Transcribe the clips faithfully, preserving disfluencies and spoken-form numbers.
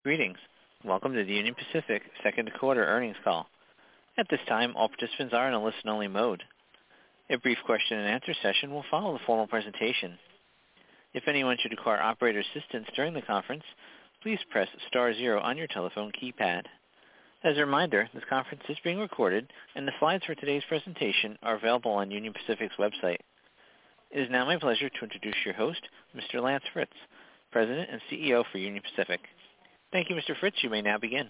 Greetings. Welcome to the Union Pacific second quarter earnings call. At this time, all participants are in a listen-only mode. A brief question and answer session will follow the formal presentation. If anyone should require operator assistance during the conference, please press star zero on your telephone keypad. As a reminder, this conference is being recorded, and the slides for today's presentation are available on Union Pacific's website. It is now my pleasure to introduce your host, Mister Lance Fritz, President and C E O for Union Pacific. Thank you, Mister Fritz. You may now begin.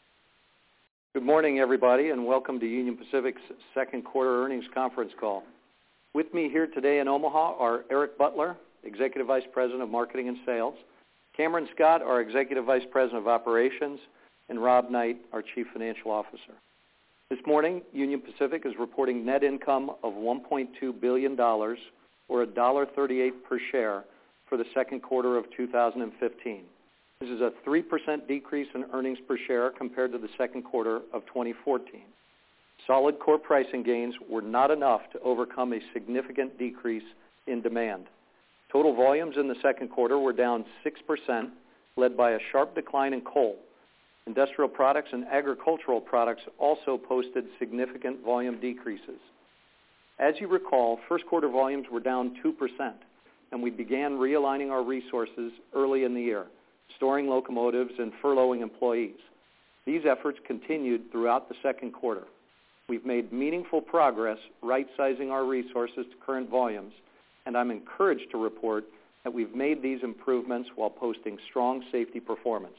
Good morning, everybody, and welcome to Union Pacific's second quarter earnings conference call. With me here today in Omaha are Eric Butler, Executive Vice President of Marketing and Sales, Cameron Scott, our Executive Vice President of Operations, and Rob Knight, our Chief Financial Officer. This morning, Union Pacific is reporting net income of one point two billion dollars, or one dollar thirty-eight per share, for the second quarter of two thousand fifteen. This is a three percent decrease in earnings per share compared to the second quarter of twenty fourteen. Solid core pricing gains were not enough to overcome a significant decrease in demand. Total volumes in the second quarter were down six percent, led by a sharp decline in coal. Industrial products and agricultural products also posted significant volume decreases. As you recall, first quarter volumes were down two percent, and we began realigning our resources early in the year, storing locomotives and furloughing employees. These efforts continued throughout the second quarter. We've made meaningful progress right-sizing our resources to current volumes, and I'm encouraged to report that we've made these improvements while posting strong safety performance.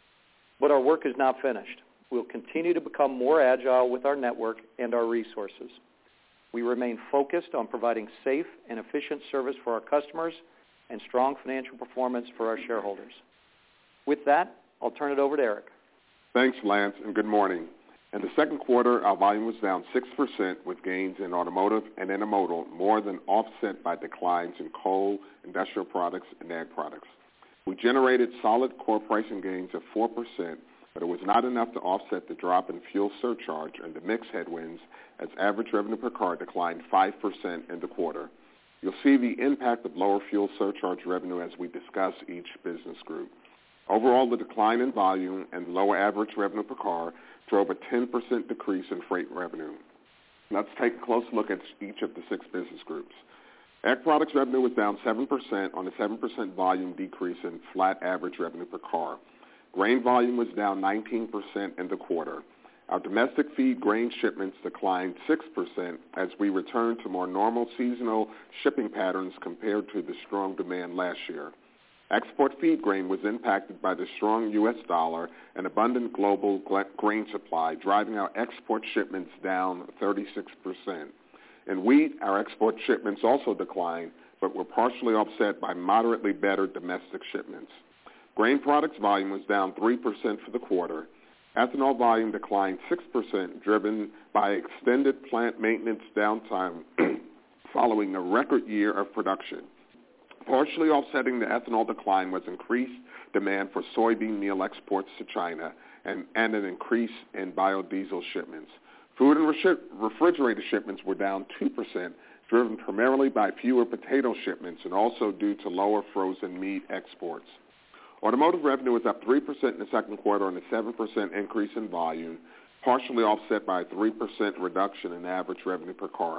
But our work is not finished. We'll continue to become more agile with our network and our resources. We remain focused on providing safe and efficient service for our customers and strong financial performance for our shareholders. With that, I'll turn it over to Eric. Thanks, Lance, and good morning. In the second quarter, our volume was down six percent, with gains in automotive and intermodal more than offset by declines in coal, industrial products, and ag products. We generated solid core pricing gains of four percent, but it was not enough to offset the drop in fuel surcharge and the mix headwinds as average revenue per car declined five percent in the quarter. You'll see the impact of lower fuel surcharge revenue as we discuss each business group. Overall, the decline in volume and lower average revenue per car drove a ten percent decrease in freight revenue. Let's take a close look at each of the six business groups. Ag products revenue was down seven percent on a seven percent volume decrease in flat average revenue per car. Grain volume was down nineteen percent in the quarter. Our domestic feed grain shipments declined six percent as we returned to more normal seasonal shipping patterns compared to the strong demand last year. Export feed grain was impacted by the strong U S dollar and abundant global grain supply, driving our export shipments down thirty-six percent. In wheat, our export shipments also declined, but were partially offset by moderately better domestic shipments. Grain products volume was down three percent for the quarter. Ethanol volume declined six percent, driven by extended plant maintenance downtime following a record year of production. Partially offsetting the ethanol decline was increased demand for soybean meal exports to China and, and an increase in biodiesel shipments. Food and re- refrigerated shipments were down two percent, driven primarily by fewer potato shipments and also due to lower frozen meat exports. Automotive revenue was up three percent in the second quarter on a seven percent increase in volume, partially offset by a three percent reduction in average revenue per car.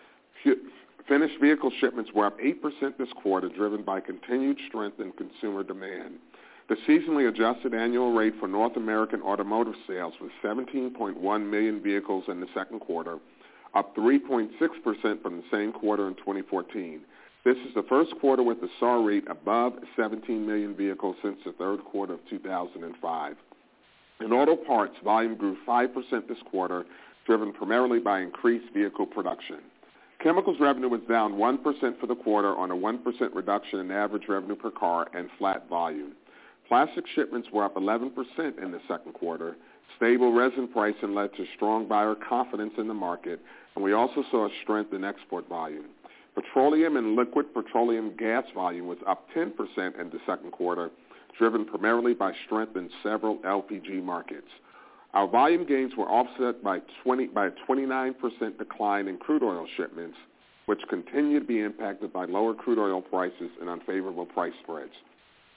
Finished vehicle shipments were up eight percent this quarter, driven by continued strength in consumer demand. The seasonally adjusted annual rate for North American automotive sales was seventeen point one million vehicles in the second quarter, up three point six percent from the same quarter in twenty fourteen. This is the first quarter with the S A R rate above seventeen million vehicles since the third quarter of two thousand five. In auto parts, volume grew five percent this quarter, driven primarily by increased vehicle production. Chemicals revenue was down one percent for the quarter on a one percent reduction in average revenue per car and flat volume. Plastic shipments were up eleven percent in the second quarter. Stable resin pricing led to strong buyer confidence in the market, and we also saw a strength in export volume. Petroleum and liquid petroleum gas volume was up ten percent in the second quarter, driven primarily by strength in several L P G markets. Our volume gains were offset by, twenty, by a twenty-nine percent decline in crude oil shipments, which continue to be impacted by lower crude oil prices and unfavorable price spreads.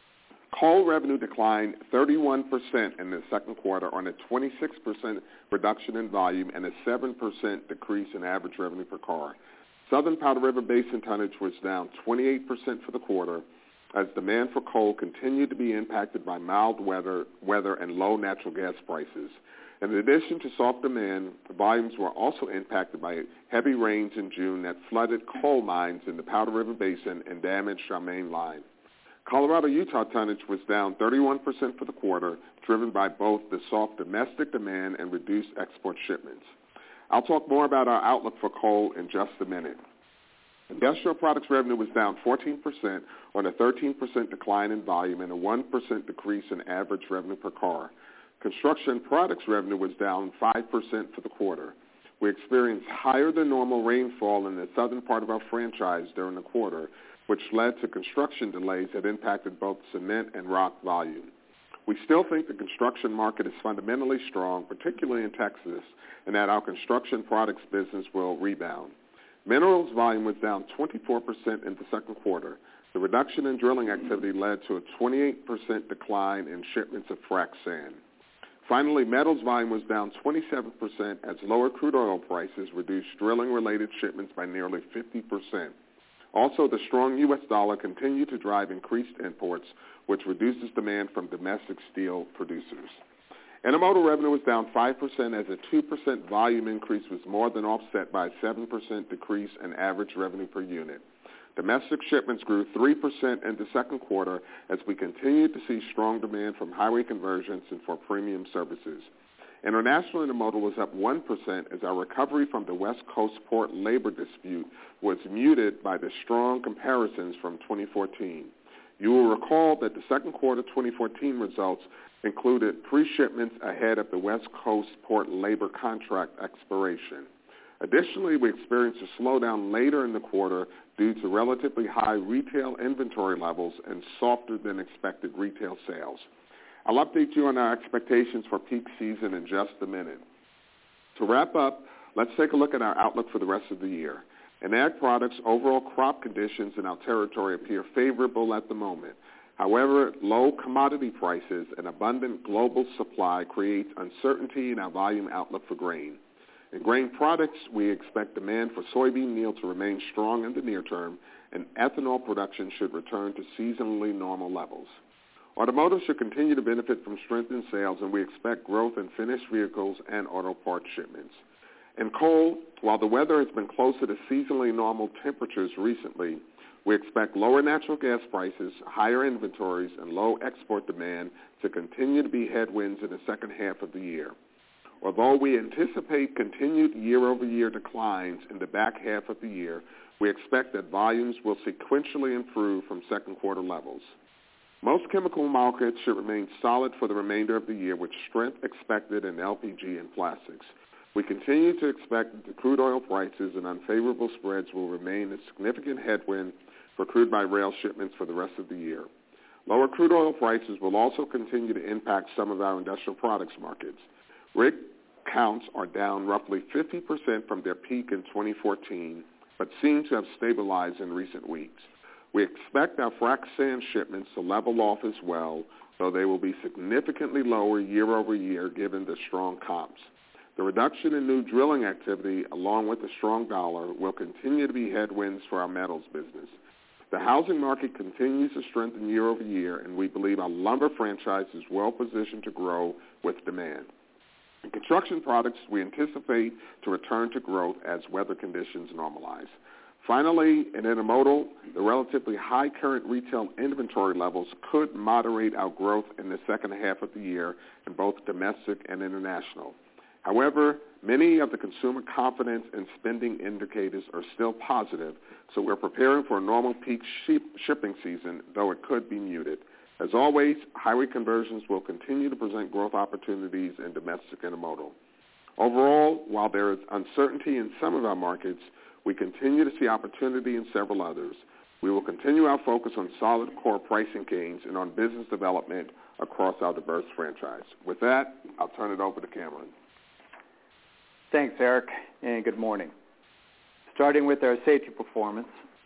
Coal revenue declined thirty-one percent in the second quarter on a twenty-six percent reduction in volume and a seven percent decrease in average revenue per car. Southern Powder River Basin tonnage was down twenty-eight percent for the quarter as demand for coal continued to be impacted by mild weather, weather and low natural gas prices. In addition to soft demand, volumes were also impacted by heavy rains in June that flooded coal mines in the Powder River Basin and damaged our main line. Colorado-Utah tonnage was down thirty-one percent for the quarter, driven by both the soft domestic demand and reduced export shipments. I'll talk more about our outlook for coal in just a minute. Industrial products revenue was down fourteen percent on a thirteen percent decline in volume and a one percent decrease in average revenue per car. Construction products revenue was down five percent for the quarter. We experienced higher than normal rainfall in the southern part of our franchise during the quarter, which led to construction delays that impacted both cement and rock volume. We still think the construction market is fundamentally strong, particularly in Texas, and that our construction products business will rebound. Minerals volume was down twenty-four percent in the second quarter. The reduction in drilling activity led to a twenty-eight percent decline in shipments of frac sand. Finally, metals volume was down twenty-seven percent as lower crude oil prices reduced drilling-related shipments by nearly fifty percent. Also, the strong U S dollar continued to drive increased imports, which reduces demand from domestic steel producers. Intermodal revenue was down five percent as a two percent volume increase was more than offset by a seven percent decrease in average revenue per unit. Domestic shipments grew three percent in the second quarter as we continued to see strong demand from highway conversions and for premium services. International intermodal was up one percent as our recovery from the West Coast port labor dispute was muted by the strong comparisons from twenty fourteen. You will recall that the second quarter twenty fourteen results included pre-shipments ahead of the West Coast port labor contract expiration. Additionally, we experienced a slowdown later in the quarter due to relatively high retail inventory levels and softer than expected retail sales. I'll update you on our expectations for peak season in just a minute. To wrap up, let's take a look at our outlook for the rest of the year. In ag products, overall crop conditions in our territory appear favorable at the moment. However, low commodity prices and abundant global supply creates uncertainty in our volume outlook for grain. In grain products, we expect demand for soybean meal to remain strong in the near term, and ethanol production should return to seasonally normal levels. Automotive should continue to benefit from strength in sales, and we expect growth in finished vehicles and auto parts shipments. In coal, while the weather has been closer to seasonally normal temperatures recently, we expect lower natural gas prices, higher inventories, and low export demand to continue to be headwinds in the second half of the year. Although we anticipate continued year-over-year declines in the back half of the year, we expect that volumes will sequentially improve from second quarter levels. Most chemical markets should remain solid for the remainder of the year, with strength expected in L P G and plastics. We continue to expect that the crude oil prices and unfavorable spreads will remain a significant headwind for crude by rail shipments for the rest of the year. Lower crude oil prices will also continue to impact some of our industrial products markets. Rig counts are down roughly fifty percent from their peak in twenty fourteen, but seem to have stabilized in recent weeks. We expect our frac sand shipments to level off as well, though they will be significantly lower year over year given the strong comps. The reduction in new drilling activity, along with the strong dollar, will continue to be headwinds for our metals business. The housing market continues to strengthen year over year, and we believe our lumber franchise is well positioned to grow with demand. In construction products, we anticipate to return to growth as weather conditions normalize. Finally, in intermodal, the relatively high current retail inventory levels could moderate our growth in the second half of the year in both domestic and international. However, many of the consumer confidence and spending indicators are still positive, so we're preparing for a normal peak sheep shipping season, though it could be muted. As always, highway conversions will continue to present growth opportunities in domestic intermodal. Overall, while there is uncertainty in some of our markets, we continue to see opportunity in several others. We will continue our focus on solid core pricing gains and on business development across our diverse franchise. With that, I'll turn it over to Cameron. Thanks, Eric, and good morning. Starting with our safety performance,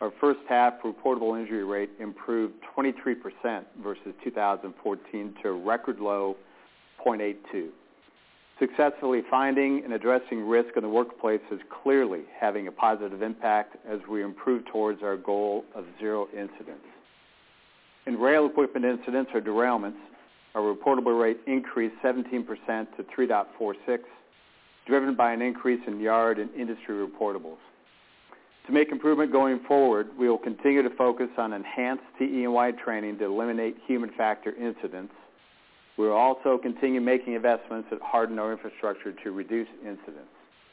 our first half reportable injury rate improved twenty-three percent versus two thousand fourteen to a record low zero point eight two. Successfully finding and addressing risk in the workplace is clearly having a positive impact as we improve towards our goal of zero incidents. In rail equipment incidents or derailments, our reportable rate increased seventeen percent to three point four six, driven by an increase in yard and industry reportables. To make improvement going forward, we will continue to focus on enhanced T E and Y training to eliminate human factor incidents. We will also continue making investments that harden our infrastructure to reduce incidents.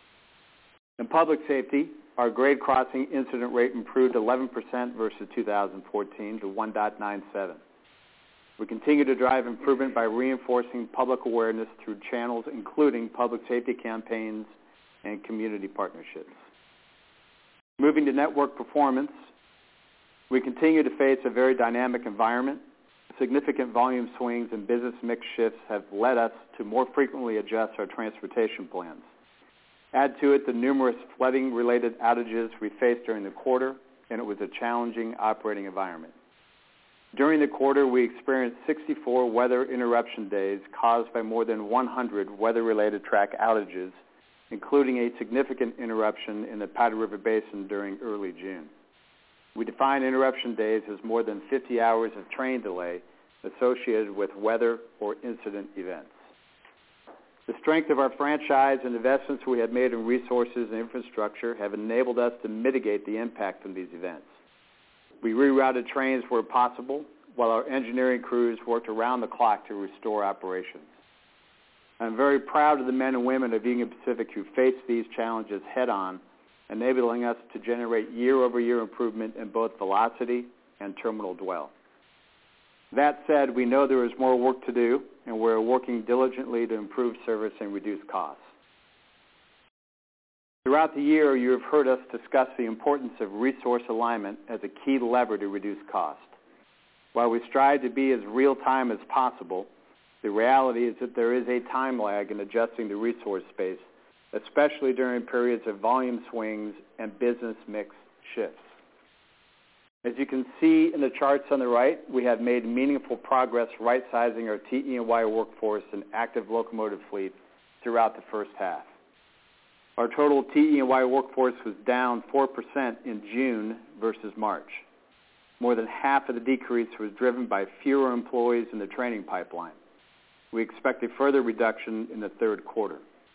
In public safety, our grade crossing incident rate improved eleven percent versus two thousand fourteen to one point nine seven. We continue to drive improvement by reinforcing public awareness through channels including public safety campaigns and community partnerships. Moving to network performance, we continue to face a very dynamic environment. Significant volume swings and business mix shifts have led us to more frequently adjust our transportation plans. Add to it the numerous flooding-related outages we faced during the quarter, and it was a challenging operating environment. During the quarter, we experienced sixty-four weather interruption days caused by more than one hundred weather-related track outages, including a significant interruption in the Powder River Basin during early June. We define interruption days as more than fifty hours of train delay associated with weather or incident events. The strength of our franchise and investments we have made in resources and infrastructure have enabled us to mitigate the impact from these events. We rerouted trains where possible, while our engineering crews worked around the clock to restore operations. I'm very proud of the men and women of Union Pacific who faced these challenges head-on, enabling us to generate year-over-year improvement in both velocity and terminal dwell. That said, we know there is more work to do, and we're working diligently to improve service and reduce costs. Throughout the year, you have heard us discuss the importance of resource alignment as a key lever to reduce cost. While we strive to be as real-time as possible, the reality is that there is a time lag in adjusting the resource space, especially during periods of volume swings and business mix shifts. As you can see in the charts on the right, we have made meaningful progress right-sizing our T E and Y workforce and active locomotive fleet throughout the first half. Our total T E and Y workforce was down four percent in June versus March. More than half of the decrease was driven by fewer employees in the training pipeline. We expect a further reduction in the third quarter.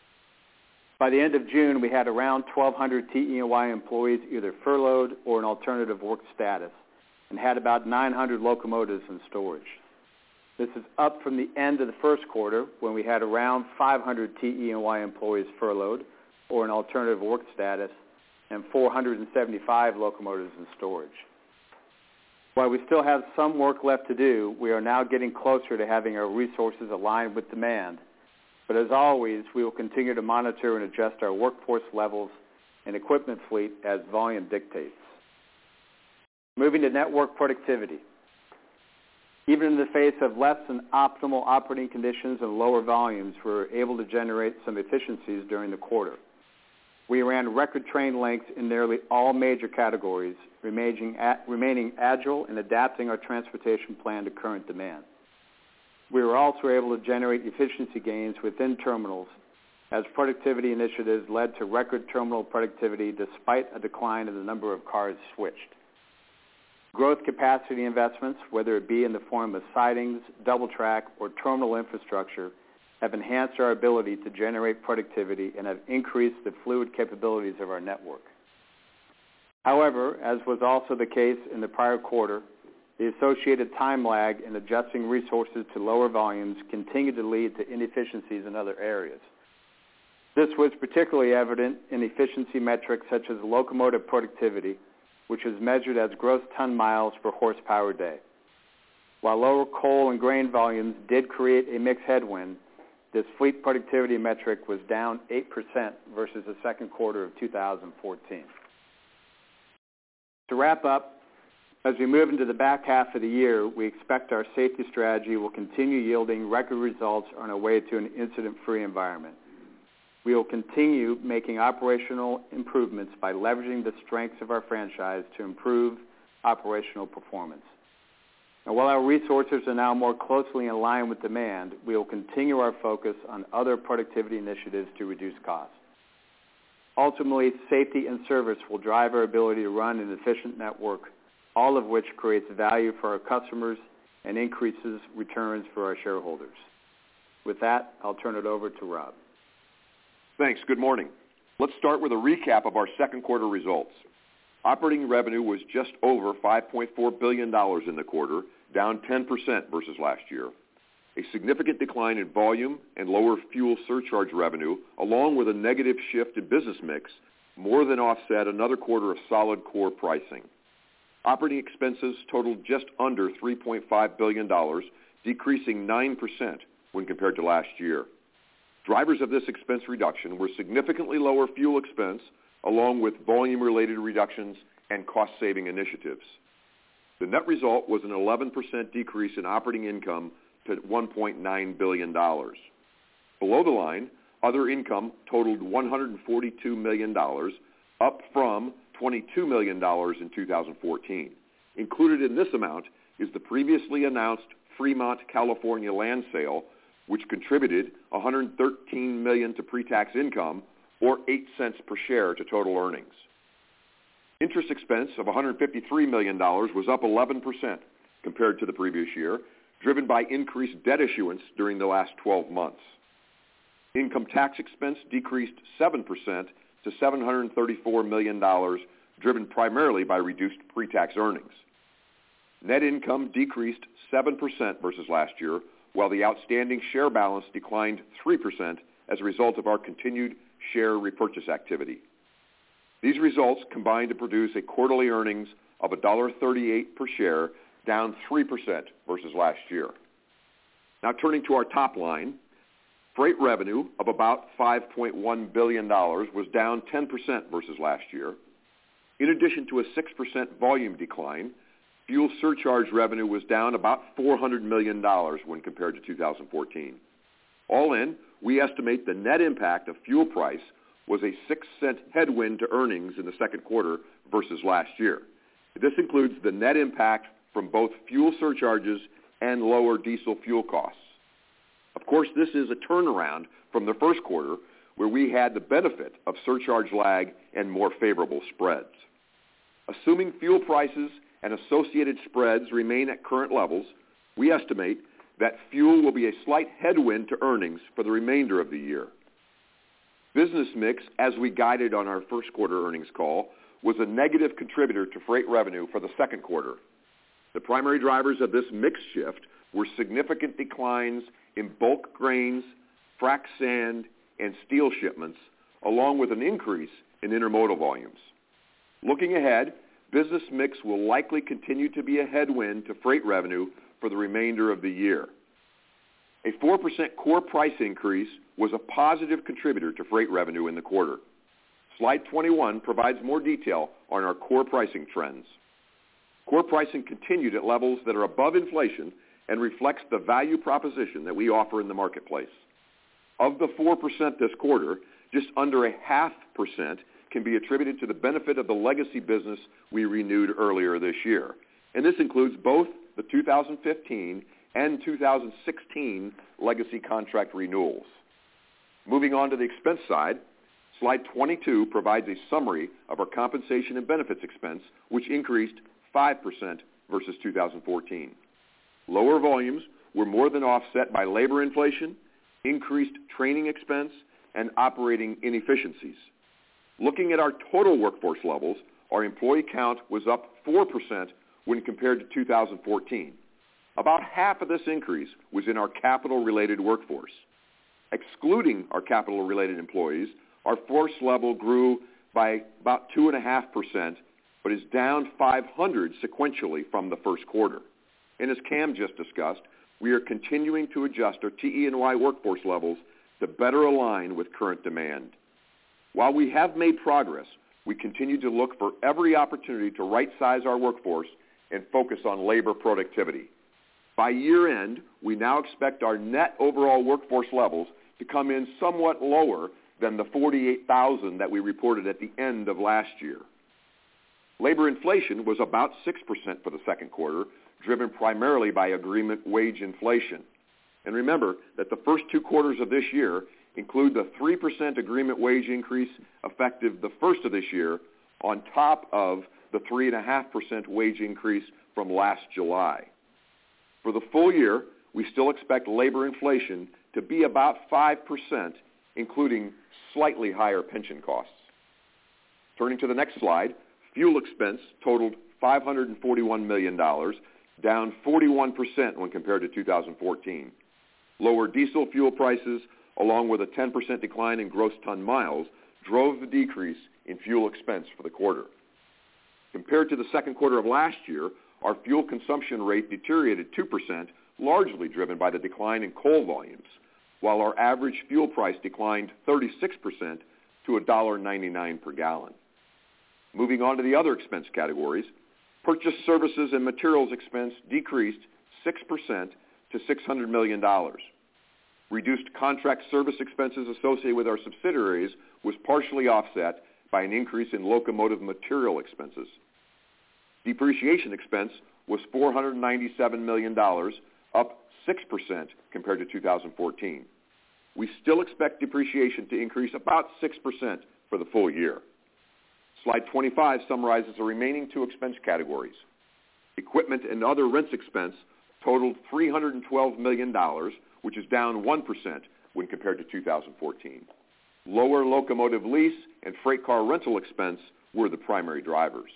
By the end of June, we had around twelve hundred T E and Y employees either furloughed or in alternative work status and had about nine hundred locomotives in storage. This is up from the end of the first quarter when we had around five hundred T E and Y employees furloughed or in alternative work status and four hundred seventy-five locomotives in storage. While we still have some work left to do, we are now getting closer to having our resources aligned with demand. But as always, we will continue to monitor and adjust our workforce levels and equipment fleet as volume dictates. Moving to network productivity. Even in the face of less than optimal operating conditions and lower volumes, we were able to generate some efficiencies during the quarter. We ran record train lengths in nearly all major categories, remaining, remaining agile and adapting our transportation plan to current demand. We were also able to generate efficiency gains within terminals as productivity initiatives led to record terminal productivity despite a decline in the number of cars switched. Growth capacity investments, whether it be in the form of sidings, double track, or terminal infrastructure, have enhanced our ability to generate productivity and have increased the fluid capabilities of our network. However, as was also the case in the prior quarter, the associated time lag in adjusting resources to lower volumes continued to lead to inefficiencies in other areas. This was particularly evident in efficiency metrics such as locomotive productivity, which is measured as gross ton miles per horsepower day. While lower coal and grain volumes did create a mixed headwind, this fleet productivity metric was down eight percent versus the second quarter of two thousand fourteen. To wrap up, as we move into the back half of the year, we expect our safety strategy will continue yielding record results on our way to an incident-free environment. We will continue making operational improvements by leveraging the strengths of our franchise to improve operational performance. Now, while our resources are now more closely in line with demand, we will continue our focus on other productivity initiatives to reduce costs. Ultimately, safety and service will drive our ability to run an efficient network, all of which creates value for our customers and increases returns for our shareholders. With that, I'll turn it over to Rob. Thanks. Good morning. Let's start with a recap of our second quarter results. Operating revenue was just over five point four billion dollars in the quarter, down ten percent versus last year. A significant decline in volume and lower fuel surcharge revenue, along with a negative shift in business mix, more than offset another quarter of solid core pricing. Operating expenses totaled just under three point five billion dollars, decreasing nine percent when compared to last year. Drivers of this expense reduction were significantly lower fuel expense, along with volume-related reductions and cost-saving initiatives. The net result was an eleven percent decrease in operating income to one point nine billion dollars. Below the line, other income totaled one hundred forty-two million dollars, up from twenty-two million dollars in two thousand fourteen. Included in this amount is the previously announced Fremont, California land sale, which contributed one hundred thirteen million dollars to pre-tax income, or eight cents per share to total earnings. Interest expense of one hundred fifty-three million dollars was up eleven percent compared to the previous year, driven by increased debt issuance during the last twelve months. Income tax expense decreased seven percent to seven hundred thirty-four million dollars, driven primarily by reduced pre-tax earnings. Net income decreased seven percent versus last year, while the outstanding share balance declined three percent as a result of our continued share repurchase activity. These results combined to produce a quarterly earnings of one dollar thirty-eight per share, down three percent versus last year. Now turning to our top line, freight revenue of about five point one billion dollars was down ten percent versus last year. In addition to a six percent volume decline, fuel surcharge revenue was down about four hundred million dollars when compared to two thousand fourteen. All in, we estimate the net impact of fuel price was a six cent headwind to earnings in the second quarter versus last year. This includes the net impact from both fuel surcharges and lower diesel fuel costs. Of course, this is a turnaround from the first quarter, where we had the benefit of surcharge lag and more favorable spreads. Assuming fuel prices and associated spreads remain at current levels, we estimate that fuel will be a slight headwind to earnings for the remainder of the year. Business mix, as we guided on our first quarter earnings call, was a negative contributor to freight revenue for the second quarter. The primary drivers of this mix shift were significant declines in bulk grains, frac sand, and steel shipments, along with an increase in intermodal volumes. Looking ahead, business mix will likely continue to be a headwind to freight revenue for the remainder of the year. A four percent core price increase was a positive contributor to freight revenue in the quarter. Slide twenty-one provides more detail on our core pricing trends. Core pricing continued at levels that are above inflation and reflects the value proposition that we offer in the marketplace. Of the four percent this quarter, just under a half percent can be attributed to the benefit of the legacy business we renewed earlier this year. And this includes both the two thousand fifteen and two thousand sixteen legacy contract renewals. Moving on to the expense side, slide twenty-two provides a summary of our compensation and benefits expense, which increased five percent versus two thousand fourteen. Lower volumes were more than offset by labor inflation, increased training expense, and operating inefficiencies. Looking at our total workforce levels, our employee count was up four percent when compared to two thousand fourteen. About half of this increase was in our capital-related workforce. Excluding our capital-related employees, our force level grew by about two point five percent, but is down five hundred sequentially from the first quarter. And as Cam just discussed, we are continuing to adjust our T E and Y workforce levels to better align with current demand. While we have made progress, we continue to look for every opportunity to right-size our workforce and focus on labor productivity. By year end, we now expect our net overall workforce levels to come in somewhat lower than the forty-eight thousand that we reported at the end of last year. Labor inflation was about six percent for the second quarter, driven primarily by agreement wage inflation. And remember that the first two quarters of this year include the three percent agreement wage increase effective the first of this year on top of the three point five percent wage increase from last July. For the full year, we still expect labor inflation to be about five percent, including slightly higher pension costs. Turning to the next slide, fuel expense totaled five hundred forty-one million dollars, down forty-one percent when compared to two thousand fourteen. Lower diesel fuel prices, along with a ten percent decline in gross ton miles, drove the decrease in fuel expense for the quarter. Compared to the second quarter of last year, our fuel consumption rate deteriorated two percent, largely driven by the decline in coal volumes, while our average fuel price declined thirty-six percent to one dollar ninety-nine per gallon. Moving on to the other expense categories, purchase services and materials expense decreased six percent to six hundred million dollars. Reduced contract service expenses associated with our subsidiaries was partially offset by an increase in locomotive material expenses. Depreciation expense was four hundred ninety-seven million dollars, up six percent compared to two thousand fourteen. We still expect depreciation to increase about six percent for the full year. Slide twenty-five summarizes the remaining two expense categories. Equipment and other rents expense totaled three hundred twelve million dollars, which is down one percent when compared to two thousand fourteen. Lower locomotive lease and freight car rental expense were the primary drivers.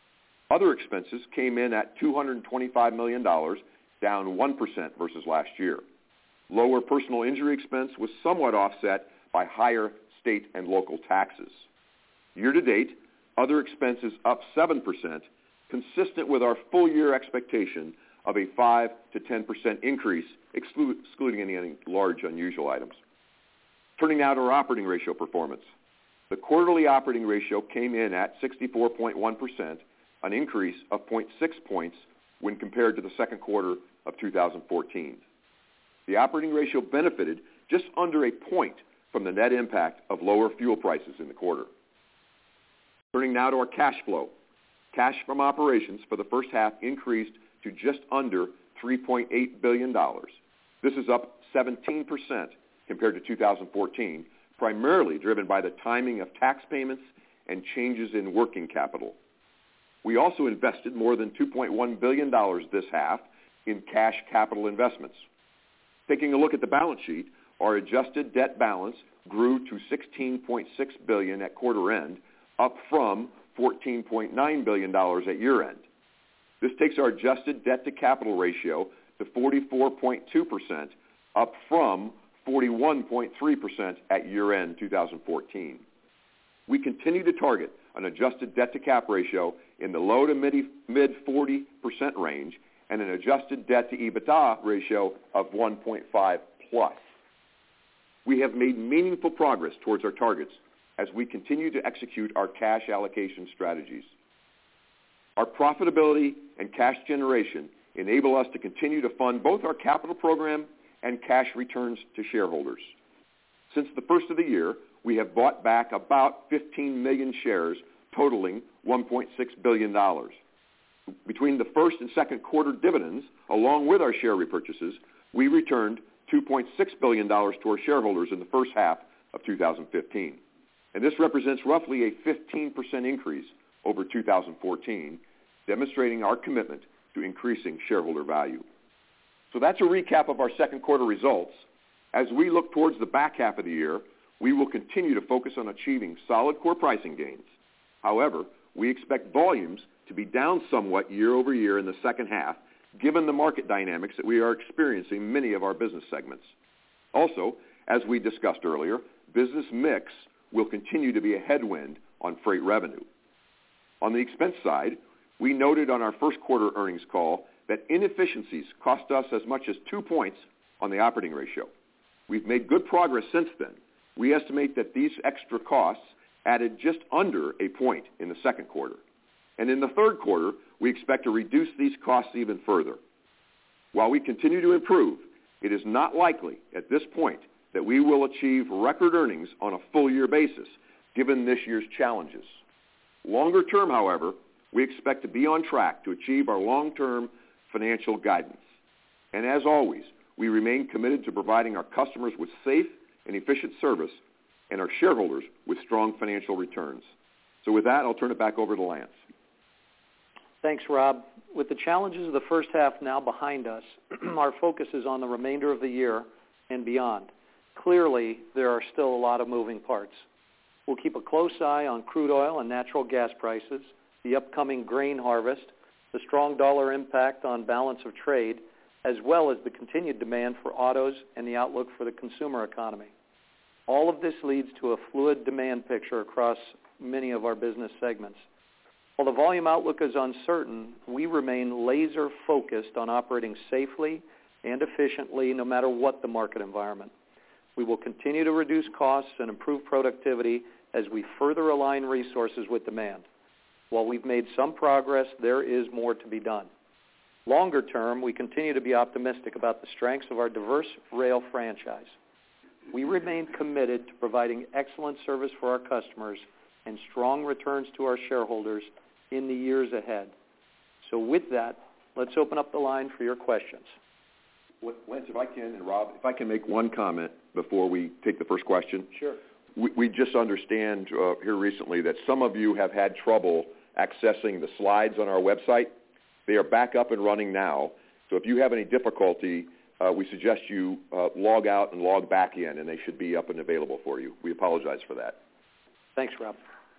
Other expenses came in at two hundred twenty-five million dollars, down one percent versus last year. Lower personal injury expense was somewhat offset by higher state and local taxes. Year-to-date, other expenses up seven percent, consistent with our full-year expectation of a five to ten percent increase, exclude, excluding any, any large unusual items. Turning now to our operating ratio performance. The quarterly operating ratio came in at sixty-four point one percent, an increase of zero point six points when compared to the second quarter of two thousand fourteen. The operating ratio benefited just under a point from the net impact of lower fuel prices in the quarter. Turning now to our cash flow. Cash from operations for the first half increased to just under three point eight billion dollars. This is up seventeen percent compared to two thousand fourteen, primarily driven by the timing of tax payments and changes in working capital. We also invested more than two point one billion dollars this half in cash capital investments. Taking a look at the balance sheet, our adjusted debt balance grew to sixteen point six billion dollars at quarter end, up from fourteen point nine billion dollars at year end. This takes our adjusted debt to capital ratio to forty-four point two percent, up from forty-one point three percent at year end two thousand fourteen. We continue to target an adjusted debt to cap ratio in the low to mid forty percent range and an adjusted debt to EBITDA ratio of one point five plus. We have made meaningful progress towards our targets as we continue to execute our cash allocation strategies. Our profitability and cash generation enable us to continue to fund both our capital program and cash returns to shareholders. Since the first of the year, we have bought back about fifteen million shares, totaling one point six billion dollars. Between the first and second quarter dividends, along with our share repurchases, we returned two point six billion dollars to our shareholders in the first half of two thousand fifteen. And this represents roughly a fifteen percent increase over two thousand fourteen, demonstrating our commitment to increasing shareholder value. So that's a recap of our second quarter results. As we look towards the back half of the year, we will continue to focus on achieving solid core pricing gains. However, we expect volumes to be down somewhat year over year in the second half, given the market dynamics that we are experiencing in many of our business segments. Also, as we discussed earlier, business mix will continue to be a headwind on freight revenue. On the expense side, we noted on our first quarter earnings call that inefficiencies cost us as much as two points on the operating ratio. We've made good progress since then. We estimate that these extra costs added just under a point in the second quarter. And in the third quarter, we expect to reduce these costs even further. While we continue to improve, it is not likely at this point that we will achieve record earnings on a full-year basis, given this year's challenges. Longer term, however, we expect to be on track to achieve our long-term financial guidance. And as always, we remain committed to providing our customers with safe and efficient service and our shareholders with strong financial returns. So with that, I'll turn it back over to Lance. Thanks, Rob. With the challenges of the first half now behind us, our focus is on the remainder of the year and beyond. Clearly, there are still a lot of moving parts. We'll keep a close eye on crude oil and natural gas prices, the upcoming grain harvest, the strong dollar impact on balance of trade, as well as the continued demand for autos and the outlook for the consumer economy. All of this leads to a fluid demand picture across many of our business segments. While the volume outlook is uncertain, we remain laser focused on operating safely and efficiently no matter what the market environment. We will continue to reduce costs and improve productivity as we further align resources with demand. While we've made some progress, there is more to be done. Longer term, we continue to be optimistic about the strengths of our diverse rail franchise. We remain committed to providing excellent service for our customers and strong returns to our shareholders in the years ahead. So with that, let's open up the line for your questions. Lance, if I can, and Rob, if I can make one comment before we take the first question. Sure. We, we just understand uh, here recently that some of you have had trouble accessing the slides on our website. They are back up and running now. So if you have any difficulty, uh, we suggest you uh, log out and log back in, and they should be up and available for you. We apologize for that. Thanks, Rob.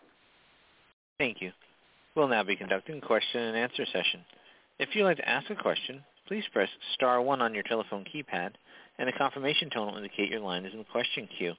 Thank you. We'll now be conducting a question and answer session. If you'd like to ask a question, please press star one on your telephone keypad, and a confirmation tone will indicate your line is in the question queue.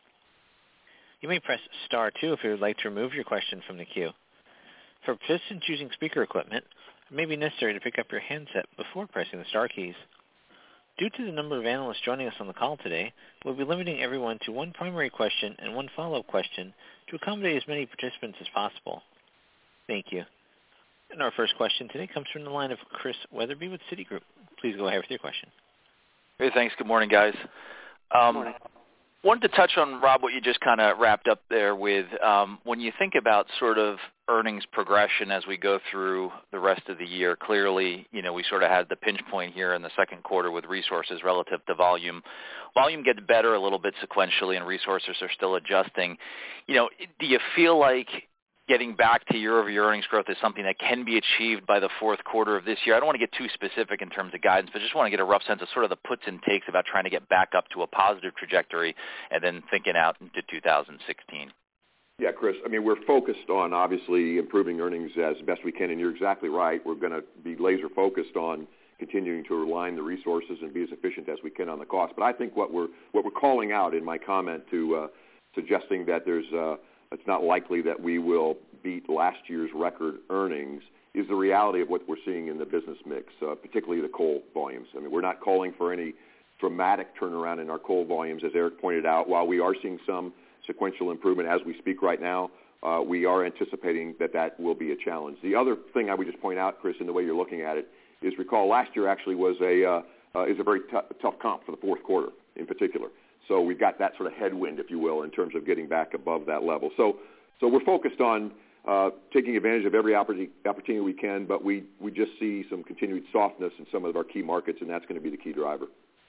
You may press star two if you would like to remove your question from the queue. For participants using speaker equipment, it may be necessary to pick up your handset before pressing the star keys. Due to the number of analysts joining us on the call today, we'll be limiting everyone to one primary question and one follow-up question to accommodate as many participants as possible. Thank you. And our first question today comes from the line of Chris Wetherbee with Citigroup. Please go ahead with your question. Hey, thanks. Good morning, guys. Um, Good morning. Wanted to touch on, Rob, what you just kind of wrapped up there with. Um, when you think about sort of earnings progression as we go through the rest of the year, clearly, you know, we sort of had the pinch point here in the second quarter with resources relative to volume. Volume gets better a little bit sequentially, and resources are still adjusting. You know, do you feel like getting back to year-over-year earnings growth is something that can be achieved by the fourth quarter of this year? I don't want to get too specific in terms of guidance, but just want to get a rough sense of sort of the puts and takes about trying to get back up to a positive trajectory and then thinking out into two thousand sixteen. Yeah, Chris, I mean, we're focused on, obviously, improving earnings as best we can, and you're exactly right. We're going to be laser-focused on continuing to align the resources and be as efficient as we can on the cost. But I think what we're what we're calling out in my comment to uh, suggesting that there's uh, it's not likely that we will beat last year's record earnings is the reality of what we're seeing in the business mix, uh, particularly the coal volumes. I mean, we're not calling for any dramatic turnaround in our coal volumes, as Eric pointed out. While we are seeing some sequential improvement as we speak right now, uh, we are anticipating that that will be a challenge. The other thing I would just point out, Chris, in the way you're looking at it, is recall last year actually was a uh, uh, is a very t- tough comp for the fourth quarter in particular. So we've got that sort of headwind, if you will, in terms of getting back above that level. So, so we're focused on uh, taking advantage of every opportunity, opportunity we can, but we, we just see some continued softness in some of our key markets, and that's going to be the key driver.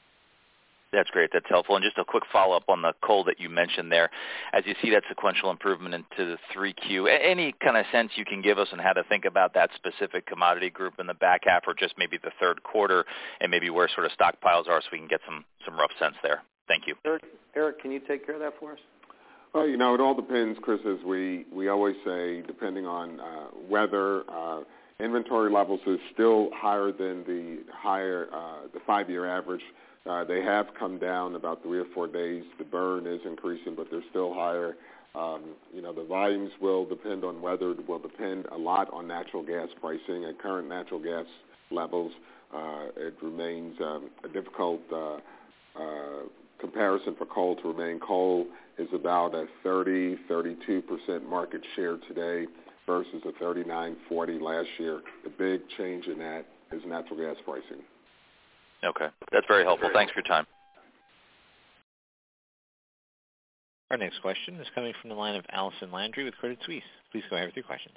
That's great. That's helpful. And just a quick follow-up on the coal that you mentioned there. As you see that sequential improvement into the three Q, any kind of sense you can give us on how to think about that specific commodity group in the back half, or just maybe the third quarter, and maybe where sort of stockpiles are so we can get some, some rough sense there? Thank you. Eric, Eric, can you take care of that for us? Well, you know, it all depends, Chris, as we, we always say, depending on uh, weather. Uh, inventory levels is still higher than the higher uh, the five-year average. Uh, they have come down about three or four days. The burn is increasing, but they're still higher. Um, you know, the volumes will depend on weather. It will depend a lot on natural gas pricing. At current natural gas levels, uh, it remains um, a difficult uh, uh, comparison for coal to remain. Coal is about a thirty, thirty-two percent market share today versus a thirty-nine, forty last year. The big change in that is natural gas pricing. Okay. That's very helpful. Thanks for your time. Our next question is coming from the line of Allison Landry with Credit Suisse. Please go ahead with your questions.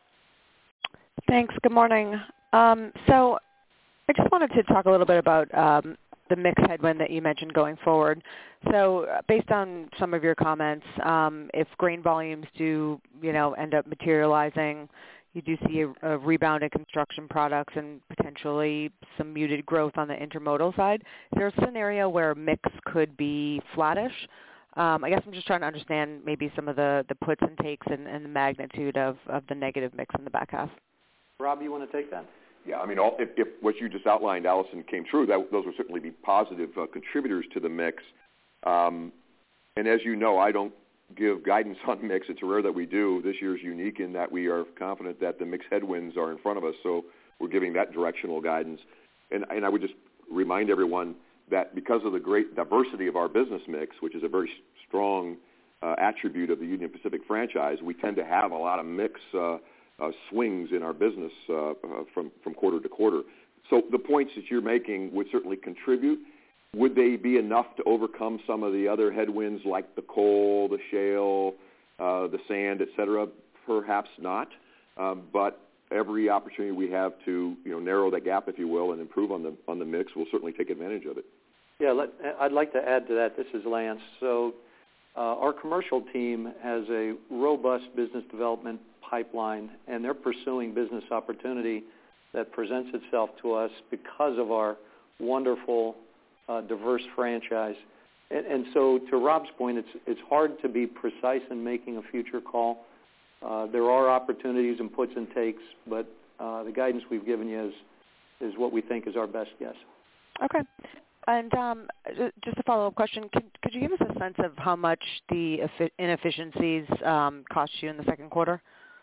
Thanks. Good morning. Um, so I just wanted to talk a little bit about um, the mix headwind that you mentioned going forward. So based on some of your comments, um, if grain volumes do, you know, end up materializing, you do see a, a rebound in construction products and potentially some muted growth on the intermodal side. Is there a scenario where mix could be flattish? Um, I guess I'm just trying to understand maybe some of the, the puts and takes and, and the magnitude of, of the negative mix in the back half. Rob, you want to take that? Yeah, I mean, all, if, if what you just outlined, Allison, came true, that, those would certainly be positive uh, contributors to the mix. Um, and as you know, I don't give guidance on mix. It's rare that we do. This year is unique in that we are confident that the mix headwinds are in front of us, so we're giving that directional guidance. And, and I would just remind everyone that because of the great diversity of our business mix, which is a very strong uh, attribute of the Union Pacific franchise, we tend to have a lot of mix uh, uh, swings in our business uh, uh, from, from quarter to quarter. So the points that you're making would certainly contribute. Would they be enough to overcome some of the other headwinds like the coal, the shale, uh, the sand, et cetera? Perhaps not. Um, but every opportunity we have to, you know, narrow that gap, if you will, and improve on the on the mix, we'll certainly take advantage of it. Yeah, let, I'd like to add to that. This is Lance. So uh, our commercial team has a robust business development pipeline, and they're pursuing business opportunity that presents itself to us because of our wonderful, uh, diverse franchise. And, and so to Rob's point, it's, it's hard to be precise in making a future call. Uh, there are opportunities and puts and takes, but uh, the guidance we've given you is, is what we think is our best guess. Okay. And um, just a follow-up question, could, could you give us a sense of how much the inefficiencies um, cost you in the second quarter?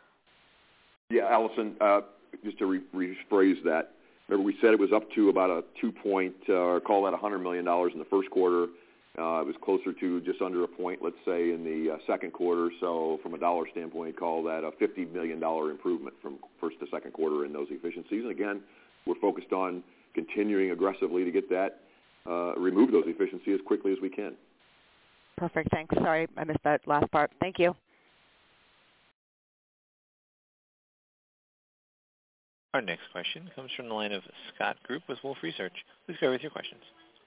Yeah, Allison, uh, just to re- rephrase that, remember we said it was up to about a two-point, uh, or call that one hundred million dollars in the first quarter. Uh, it was closer to just under a point, let's say, in the uh, second quarter. So from a dollar standpoint, call that a fifty million dollars improvement from first to second quarter in those efficiencies. And again, we're focused on continuing aggressively to get that, uh, remove those efficiencies as quickly as we can. Perfect. Thanks. Sorry, I missed that last part. Thank you. Our next question comes from the line of Scott Group with Wolfe Research. Please go with your questions.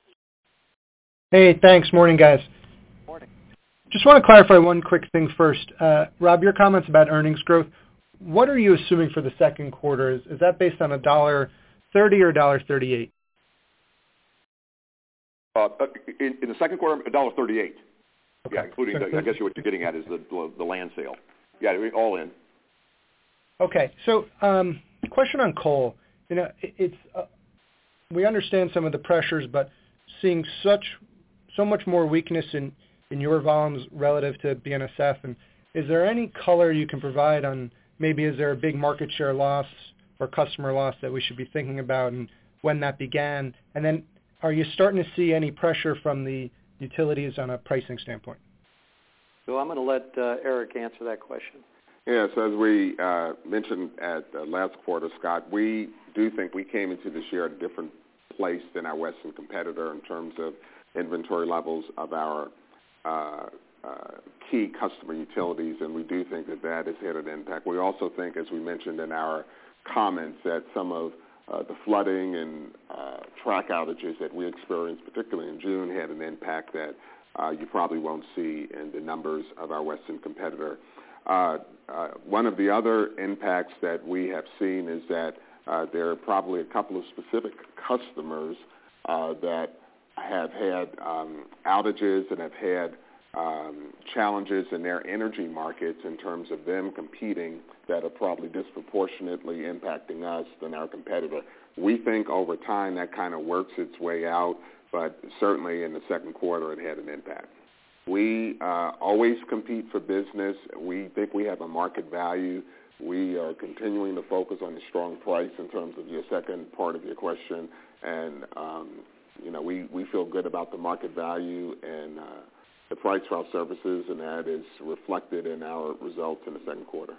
Hey, thanks. Morning, guys. Morning. Just want to clarify one quick thing first. Uh, Rob, your comments about earnings growth, what are you assuming for the second quarter? Is, is that based on a dollar thirty or a dollar thirty-eight? Uh, in, in the second quarter, a dollar thirty-eight. Okay. Yeah, including the, I guess what you're getting at is the the land sale. Yeah, all in. Okay. So, um, question on coal. You know, it, it's uh, we understand some of the pressures, but seeing such so much more weakness in, in your volumes relative to B N S F, and is there any color you can provide on maybe is there a big market share loss or customer loss that we should be thinking about and when that began? And then are you starting to see any pressure from the utilities on a pricing standpoint? So I'm going to let uh, Eric answer that question. Yes, as we uh, mentioned at uh, last quarter, Scott, we do think we came into this year at a different place than our Western competitor in terms of inventory levels of our uh, uh, key customer utilities, and we do think that that has had an impact. We also think, as we mentioned in our comments, that some of uh, the flooding and uh, track outages that we experienced, particularly in June, had an impact that uh, you probably won't see in the numbers of our Western competitor. Uh, uh, one of the other impacts that we have seen is that uh, there are probably a couple of specific customers uh, that have had um, outages and have had um, challenges in their energy markets in terms of them competing that are probably disproportionately impacting us than our competitor. We think over time that kind of works its way out, but certainly in the second quarter it had an impact. We uh, always compete for business. We think we have a market value. We are continuing to focus on the strong price in terms of your second part of your question. And, um, you know, we, we feel good about the market value and uh, the price for our services, and that is reflected in our results in the second quarter.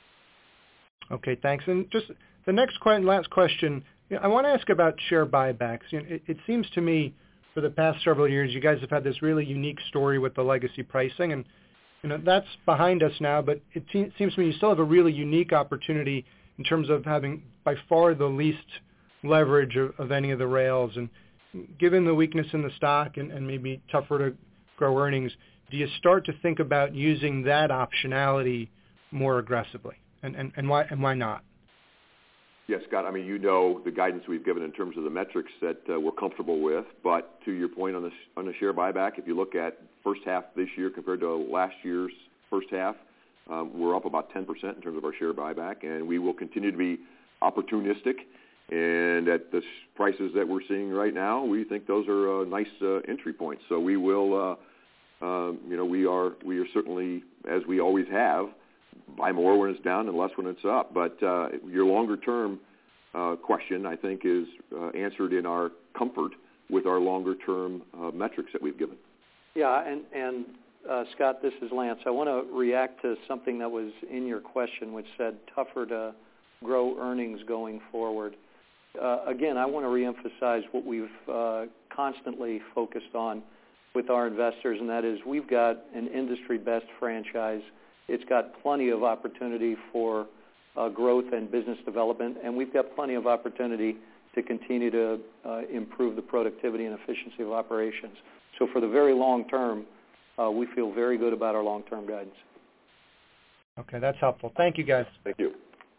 Okay, thanks. And just the next question, last question, you know, I want to ask about share buybacks. You know, it, it seems to me for the past several years, you guys have had this really unique story with the legacy pricing, and you know that's behind us now. But it te- seems to me you still have a really unique opportunity in terms of having by far the least leverage of, of any of the rails. And given the weakness in the stock and, and maybe tougher to grow earnings, do you start to think about using that optionality more aggressively? And, and, and why and why not? Yes, Scott. I mean, you know the guidance we've given in terms of the metrics that uh, we're comfortable with. But to your point on the on the share buyback, if you look at first half this year compared to last year's first half, um, we're up about ten percent in terms of our share buyback, and we will continue to be opportunistic. And at the prices that we're seeing right now, we think those are uh, nice uh, entry points. So we will, uh, uh, you know, we are we are certainly, as we always have, buy more when it's down and less when it's up. But uh, your longer-term uh, question, I think, is uh, answered in our comfort with our longer-term uh, metrics that we've given. Yeah, and, and uh, Scott, this is Lance. I want to react to something that was in your question, which said tougher to grow earnings going forward. Uh, again, I want to reemphasize what we've uh, constantly focused on with our investors, and that is we've got an industry-best franchise. It's got plenty of opportunity for uh, growth and business development, and we've got plenty of opportunity to continue to uh, improve the productivity and efficiency of operations. So for the very long term, uh, we feel very good about our long-term guidance. Okay, that's helpful. Thank you, guys. Thank you.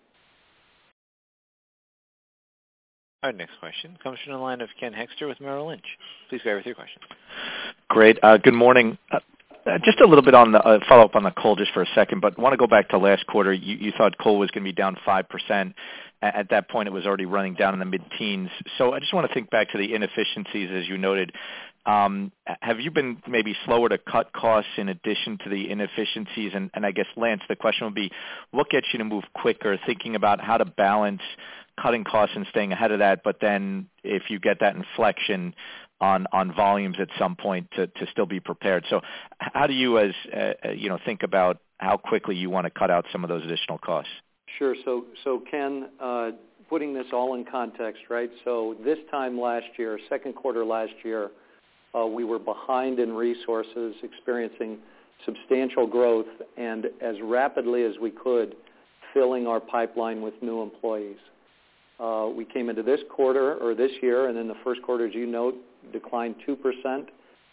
Our next question comes from the line of Ken Hoexter with Merrill Lynch. Please go ahead with your question. Great. Uh, good morning. Uh, Uh, just a little bit on the uh, follow-up on the coal just for a second, but want to go back to last quarter. You, you thought coal was going to be down five percent. At that point, it was already running down in the mid-teens. So I just want to think back to the inefficiencies, as you noted. Um, have you been maybe slower to cut costs in addition to the inefficiencies? And, and I guess, Lance, the question would be, what gets you to move quicker, thinking about how to balance cutting costs and staying ahead of that, but then if you get that inflection on, on volumes at some point to, to still be prepared. So how do you, as uh, you know, think about how quickly you want to cut out some of those additional costs? Sure. So, so Ken, uh, putting this all in context, right? So this time last year, second quarter last year, uh, we were behind in resources, experiencing substantial growth, and as rapidly as we could, filling our pipeline with new employees. Uh, we came into this quarter, or this year, and in the first quarter, as you note, declined two percent,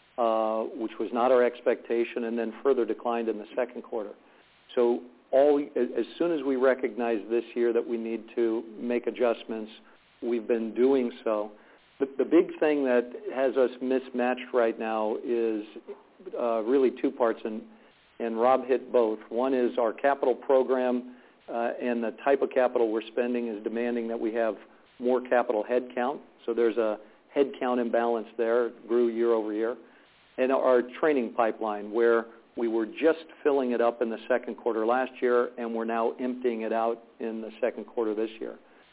uh, which was not our expectation, and then further declined in the second quarter. So all, as soon as we recognize this year that we need to make adjustments, we've been doing so. The, the big thing that has us mismatched right now is uh, really two parts, and, and Rob hit both. One is our capital program, uh, and the type of capital we're spending is demanding that we have more capital headcount. So there's a headcount imbalance there, it grew year over year. And our training pipeline, where we were just filling it up in the second quarter last year, and we're now emptying it out in the second quarter this year.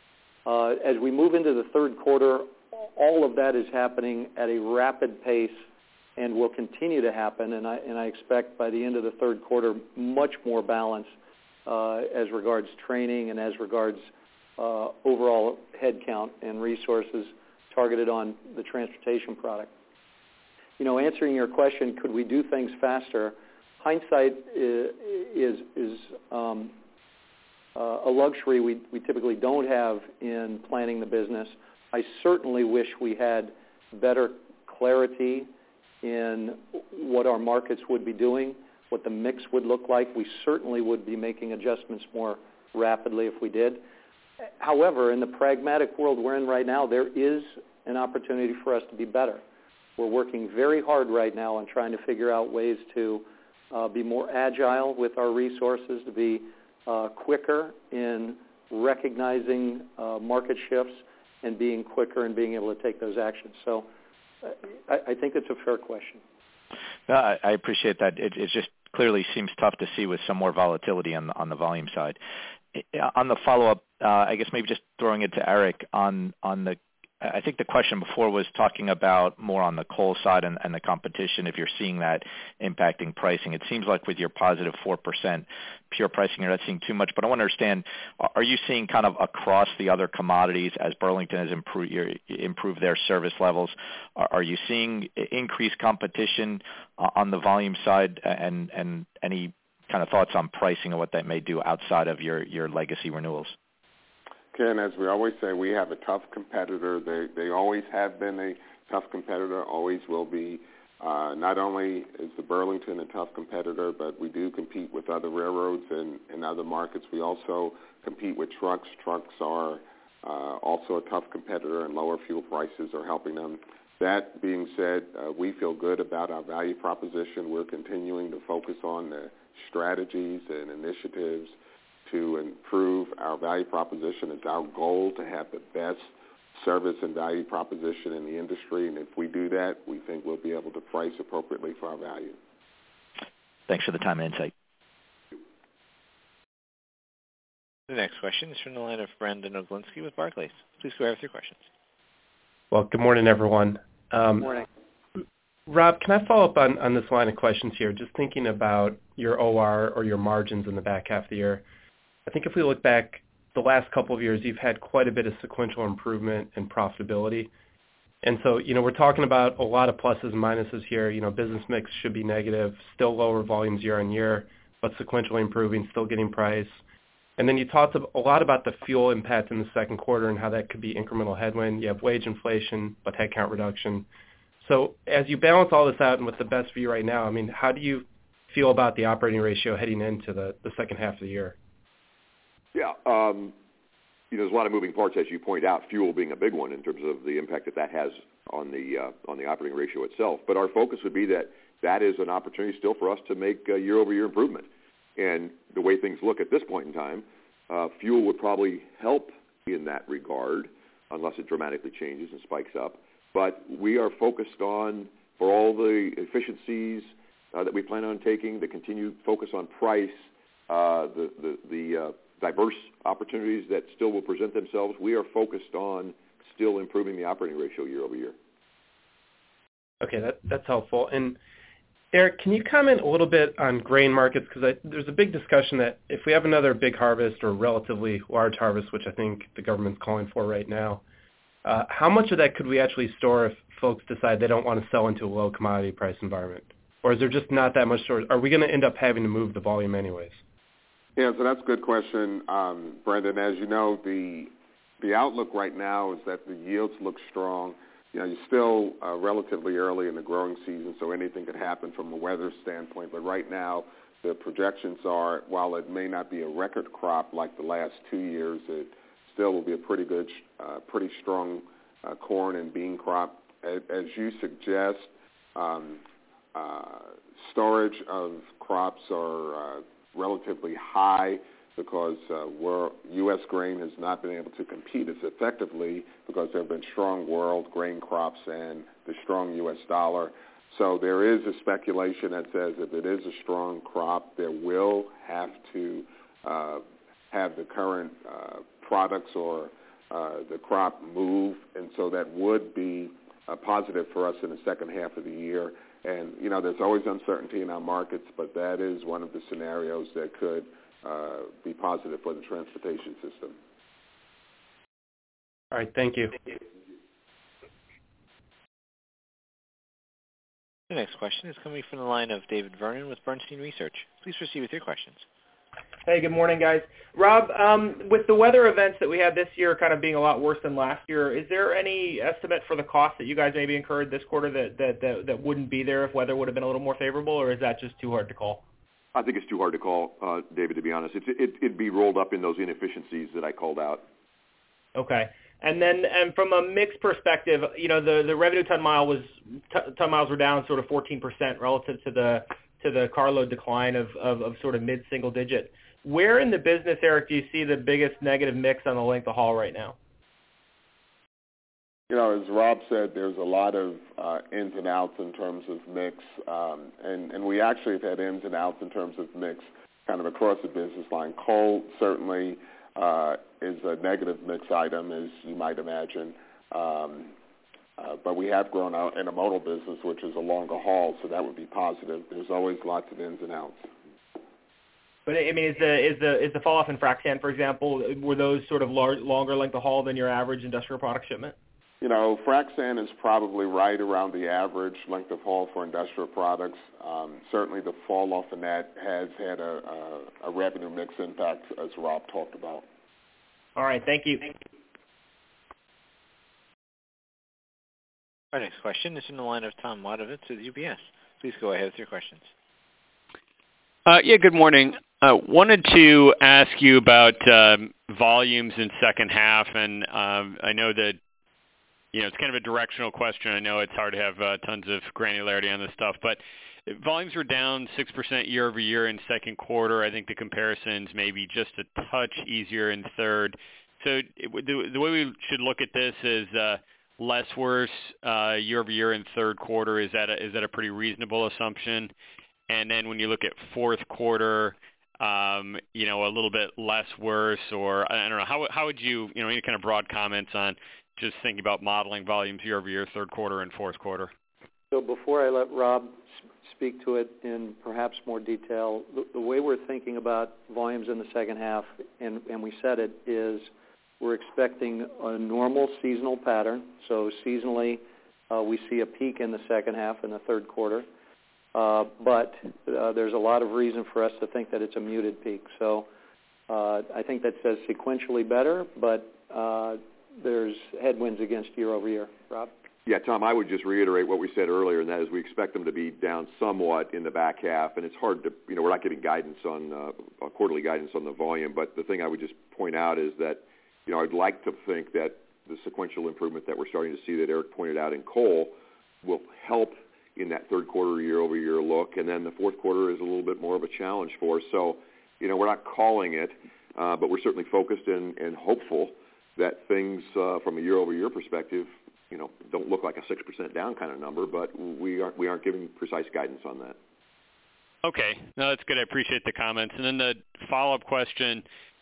Uh, as we move into the third quarter, all of that is happening at a rapid pace and will continue to happen, and I, and I expect by the end of the third quarter much more balance uh, as regards training and as regards uh, overall headcount and resources targeted on the transportation product. You know, answering your question, could we do things faster? Hindsight is, is, is um, uh, a luxury we, we typically don't have in planning the business. I certainly wish we had better clarity in what our markets would be doing, what the mix would look like. We certainly would be making adjustments more rapidly if we did. However, in the pragmatic world we're in right now, there is an opportunity for us to be better. We're working very hard right now on trying to figure out ways to uh, be more agile with our resources, to be uh, quicker in recognizing uh, market shifts and being quicker and being able to take those actions. So uh, I, I think it's a fair question. No, I, I appreciate that. It, it just clearly seems tough to see with some more volatility on the, on the volume side. On the follow-up, uh, I guess maybe just throwing it to Eric on on the I think the question before was talking about more on the coal side and, and the competition, if you're seeing that impacting pricing. It seems like with your positive four percent pure pricing, you're not seeing too much. But I want to understand, are you seeing kind of across the other commodities as Burlington has improved, your, improved their service levels, are you seeing increased competition on the volume side, and, and any kind of thoughts on pricing and what that may do outside of your, your legacy renewals? Ken, as we always say, we have a tough competitor. They they always have been a tough competitor, always will be. Uh, not only is the Burlington a tough competitor, but we do compete with other railroads and, and other markets. We also compete with trucks. Trucks are uh, also a tough competitor, and lower fuel prices are helping them. That being said, uh, we feel good about our value proposition. We're continuing to focus on the strategies and initiatives to improve our value proposition. It's our goal to have the best service and value proposition in the industry, and if we do that, we think we'll be able to price appropriately for our value. Thanks for the time and insight. The next question is from the line of Brandon Oglinski with Barclays. Please go ahead with your questions. Well, good morning, everyone. Um, Good morning. Rob, can I follow up on, on this line of questions here, just thinking about your O R or your margins in the back half of the year? I think if we look back the last couple of years, you've had quite a bit of sequential improvement in profitability. And so, you know, we're talking about a lot of pluses and minuses here. You know, business mix should be negative, still lower volumes year on year, but sequentially improving, still getting price. And then you talked a lot about the fuel impact in the second quarter and how that could be incremental headwind. You have wage inflation, but headcount reduction. So as you balance all this out and with the best view right now, I mean, how do you feel about the operating ratio heading into the, the second half of the year? Yeah, um, you know, there's a lot of moving parts, as you point out, fuel being a big one in terms of the impact that that has on the uh, on the operating ratio itself. But our focus would be that that is an opportunity still for us to make uh, year-over-year improvement. And the way things look at this point in time, uh, fuel would probably help in that regard, unless it dramatically changes and spikes up. But we are focused on, for all the efficiencies uh, that we plan on taking, the continued focus on price, uh, the the, the uh, diverse opportunities that still will present themselves, we are focused on still improving the operating ratio year over year. Okay, that, that's helpful. And Eric, can you comment a little bit on grain markets? Because there's a big discussion that if we have another big harvest or relatively large harvest, which I think the government's calling for right now, uh, how much of that could we actually store if folks decide they don't want to sell into a low commodity price environment? Or is there just not that much storage? Are we going to end up having to move the volume anyways? Yeah, so that's a good question, um, Brendan. As you know, the the outlook right now is that the yields look strong. You know, you're still uh, relatively early in the growing season, so anything could happen from a weather standpoint. But right now, the projections are, while it may not be a record crop like the last two years, it still will be a pretty good, uh, pretty strong uh, corn and bean crop. As, as you suggest, um, uh, storage of crops are uh, relatively high because uh, we're, U S grain has not been able to compete as effectively because there have been strong world grain crops and the strong U S dollar. So there is a speculation that says if it is a strong crop, there will have to uh, have the current uh, products or uh, the crop move, and so that would be a positive for us in the second half of the year. And, you know, there's always uncertainty in our markets, but that is one of the scenarios that could uh, be positive for the transportation system. All right, thank you. The next question is coming from the line of David Vernon with Bernstein Research. Please proceed with your questions. Hey, good morning, guys. Rob, um, with the weather events that we had this year kind of being a lot worse than last year, is there any estimate for the cost that you guys maybe incurred this quarter that, that, that, that wouldn't be there if weather would have been a little more favorable, or is that just too hard to call? I think it's too hard to call, uh, David, to be honest. It's, it, it'd be rolled up in those inefficiencies that I called out. Okay. And then, and from a mix perspective, you know, the, the revenue ton mile was t- ton miles were down sort of fourteen percent relative to the to the carload decline of, of, of sort of mid single digit. Where in the business, Eric, do you see the biggest negative mix on the length of haul right now? You know, as Rob said, there's a lot of uh, ins and outs in terms of mix, um, and, and we actually have had ins and outs in terms of mix kind of across the business line. Coal certainly uh, is a negative mix item, as you might imagine. Um, uh, but we have grown our intermodal business, which is a longer haul, so that would be positive. There's always lots of ins and outs. But I mean, is the is the is the fall off in frac sand, for example, were those sort of large, longer length of haul than your average industrial product shipment? You know, frac sand is probably right around the average length of haul for industrial products. Um, certainly, the fall off in that has had a, a, a revenue mix impact, as Rob talked about. All right, thank you. Our next question is in the line of Tom Wadewitz with U B S. Please go ahead with your questions. Uh, yeah, good morning. Uh, wanted to ask you about um, volumes in second half, and um, I know that you know it's kind of a directional question. I know it's hard to have uh, tons of granularity on this stuff, but volumes were down six percent year over year in second quarter. I think the comparisons maybe just a touch easier in third. So it, the, the way we should look at this is uh, less worse uh, year over year in third quarter. Is that a, is that a pretty reasonable assumption? And then when you look at fourth quarter, um, you know, a little bit less worse, or I don't know, how how would you, you know, any kind of broad comments on just thinking about modeling volumes year over year, third quarter and fourth quarter? So before I let Rob speak to it in perhaps more detail, the, the way we're thinking about volumes in the second half, and, and we said it, is we're expecting a normal seasonal pattern. So seasonally, uh, we see a peak in the second half in the third quarter. Uh, but uh, there's a lot of reason for us to think that it's a muted peak. So uh, I think that says sequentially better, but uh, there's headwinds against year over year. Rob? Yeah, Tom, I would just reiterate what we said earlier, and that is we expect them to be down somewhat in the back half, and it's hard to, you know, we're not giving guidance on, uh, quarterly guidance on the volume, but the thing I would just point out is that, you know, I'd like to think that the sequential improvement that we're starting to see that Eric pointed out in coal will help in that third quarter year-over-year look, and then the fourth quarter is a little bit more of a challenge for us. So, you know, we're not calling it, uh, but we're certainly focused and, and hopeful that things uh, from a year-over-year perspective, you know, don't look like a six percent down kind of number, but we aren't, we aren't giving precise guidance on that. Okay. No, that's good. I appreciate the comments. And then the follow-up question,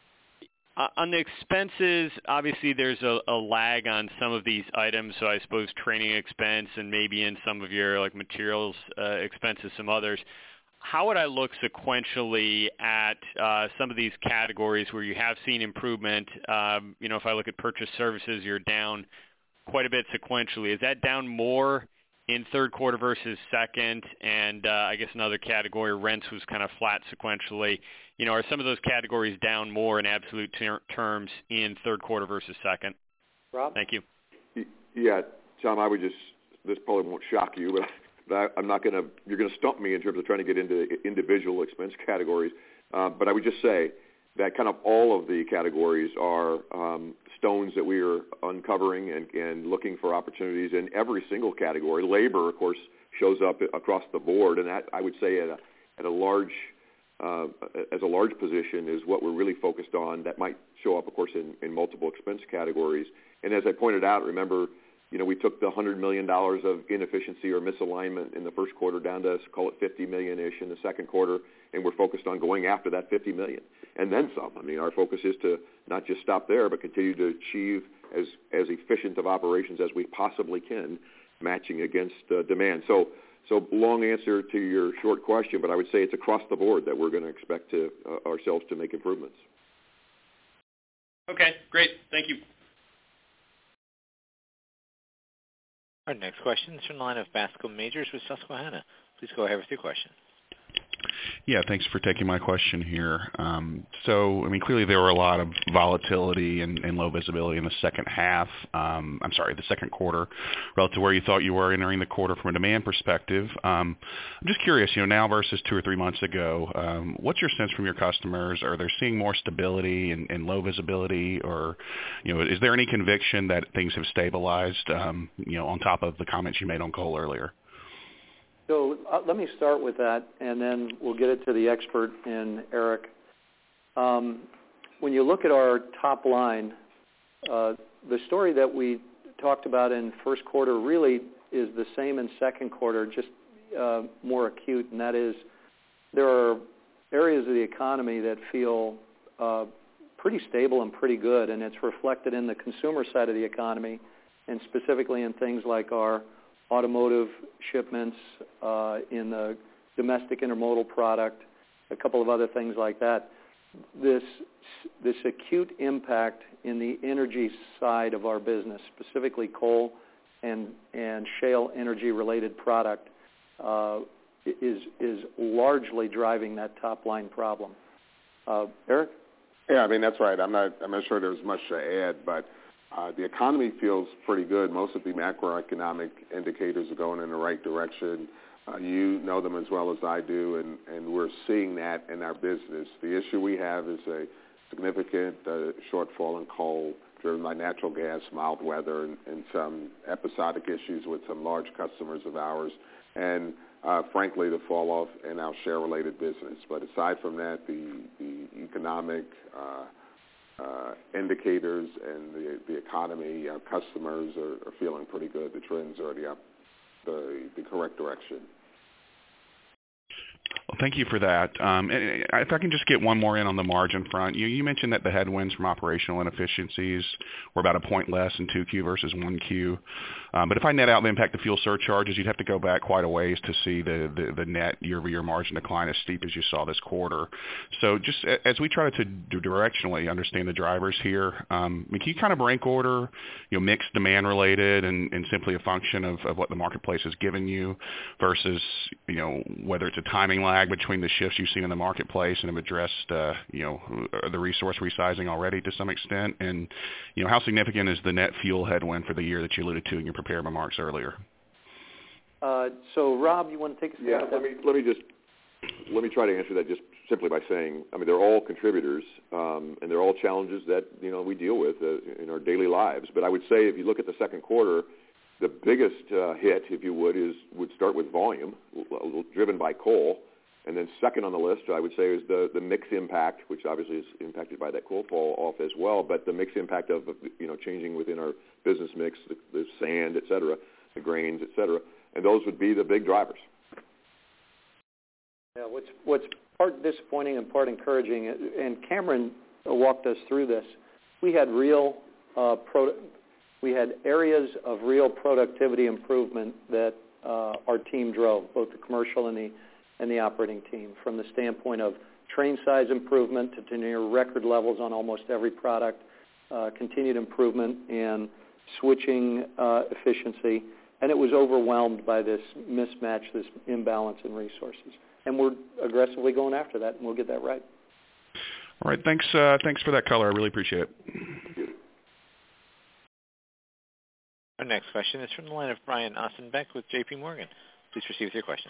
Uh, on the expenses, obviously there's a, a lag on some of these items, so I suppose training expense and maybe in some of your like materials uh, expenses, some others. How would I look sequentially at uh, some of these categories where you have seen improvement? Um, you know, if I look at purchase services, you're down quite a bit sequentially. Is that down more in third quarter versus second? And uh, I guess another category, rents, was kind of flat sequentially. You know, are some of those categories down more in absolute ter- terms in third quarter versus second? Rob? Thank you. Yeah, Tom, I would just, this probably won't shock you, but, but I, I'm not going to, you're going to stump me in terms of trying to get into individual expense categories. Uh, but I would just say that kind of all of the categories are um, stones that we are uncovering and, and looking for opportunities in every single category. Labor, of course, shows up across the board, and that, I would say, at a, at a large Uh, as a large position is what we're really focused on. That might show up, of course, in, in multiple expense categories. And as I pointed out, remember, you know, we took the one hundred million dollars of inefficiency or misalignment in the first quarter down to, call it fifty million-ish in the second quarter, and we're focused on going after that fifty million dollars and then some. I mean, our focus is to not just stop there, but continue to achieve as, as efficient of operations as we possibly can, matching against uh, demand. So So long answer to your short question, but I would say it's across the board that we're going to expect to, uh, ourselves to make improvements. Okay, great. Thank you. Our next question is from the line of Bascome Majors with Susquehanna. Please go ahead with your question. Yeah, thanks for taking my question here. Um, so, I mean, clearly there were a lot of volatility and, and low visibility in the second half. Um, I'm sorry, the second quarter, relative to where you thought you were entering the quarter from a demand perspective. Um, I'm just curious, you know, now versus two or three months ago, um, what's your sense from your customers? Are they seeing more stability and, and low visibility, or, you know, is there any conviction that things have stabilized? Um, you know, on top of the comments you made on coal earlier. So uh, let me start with that, and then we'll get it to the expert in Eric. Um, when you look at our top line, uh, the story that we talked about in first quarter really is the same in second quarter, just uh, more acute, and that is there are areas of the economy that feel uh, pretty stable and pretty good, and it's reflected in the consumer side of the economy and specifically in things like our automotive shipments, uh, in the domestic intermodal product, a couple of other things like that. This this acute impact in the energy side of our business, specifically coal and and shale energy related product, uh, is is largely driving that top line problem. Uh, Eric? Yeah, I mean that's right. I'm not I'm not sure there's much to add, but uh, the economy feels pretty good. Most of the macroeconomic indicators are going in the right direction. Uh, you know them as well as I do, and, and we're seeing that in our business. The issue we have is a significant uh, shortfall in coal driven by natural gas, mild weather, and, and some episodic issues with some large customers of ours, and uh, frankly, the fall off in our share-related business. But aside from that, the, the economic uh, uh, indicators and the, the economy, our customers are, are feeling pretty good. The trends are the up. The, the correct direction. Well, thank you for that. Um, and if I can just get one more in on the margin front, you, you mentioned that the headwinds from operational inefficiencies were about a point less in two Q versus one Q. Um, but if I net out the impact of fuel surcharges, you'd have to go back quite a ways to see the, the, the net year-over-year margin decline as steep as you saw this quarter. So just as we try to directionally understand the drivers here, um, can you kind of rank order, you know, mixed demand related and, and simply a function of, of what the marketplace has given you versus, you know, whether it's a timing lag between the shifts you've seen in the marketplace and have addressed, uh, you know, the resource resizing already to some extent? And, you know, how significant is the net fuel headwind for the year that you alluded to in your prepared remarks earlier? Uh, so, Rob, you want to take a stab yeah, at that? let me let me just let me try to answer that just simply by saying, I mean, they're all contributors, um, and they're all challenges that you know we deal with uh, in our daily lives. But I would say, if you look at the second quarter, the biggest uh, hit, if you would, is would start with volume, driven by coal. And then second on the list, I would say, is the, the mix impact, which obviously is impacted by that coal fall off as well, but the mix impact of, you know, changing within our business mix, the, the sand, et cetera, the grains, et cetera. And those would be the big drivers. Yeah, what's, what's part disappointing and part encouraging, and Cameron walked us through this, we had real, uh, pro, we had areas of real productivity improvement that uh, our team drove, both the commercial and the and the operating team, from the standpoint of train size improvement to, to near record levels on almost every product, uh, continued improvement in switching uh, efficiency, and it was overwhelmed by this mismatch, this imbalance in resources. And we're aggressively going after that, and we'll get that right. All right, thanks. Uh, thanks for that color. I really appreciate it. Our next question is from the line of Brian Ossenbeck with J P Morgan. Please proceed with your question.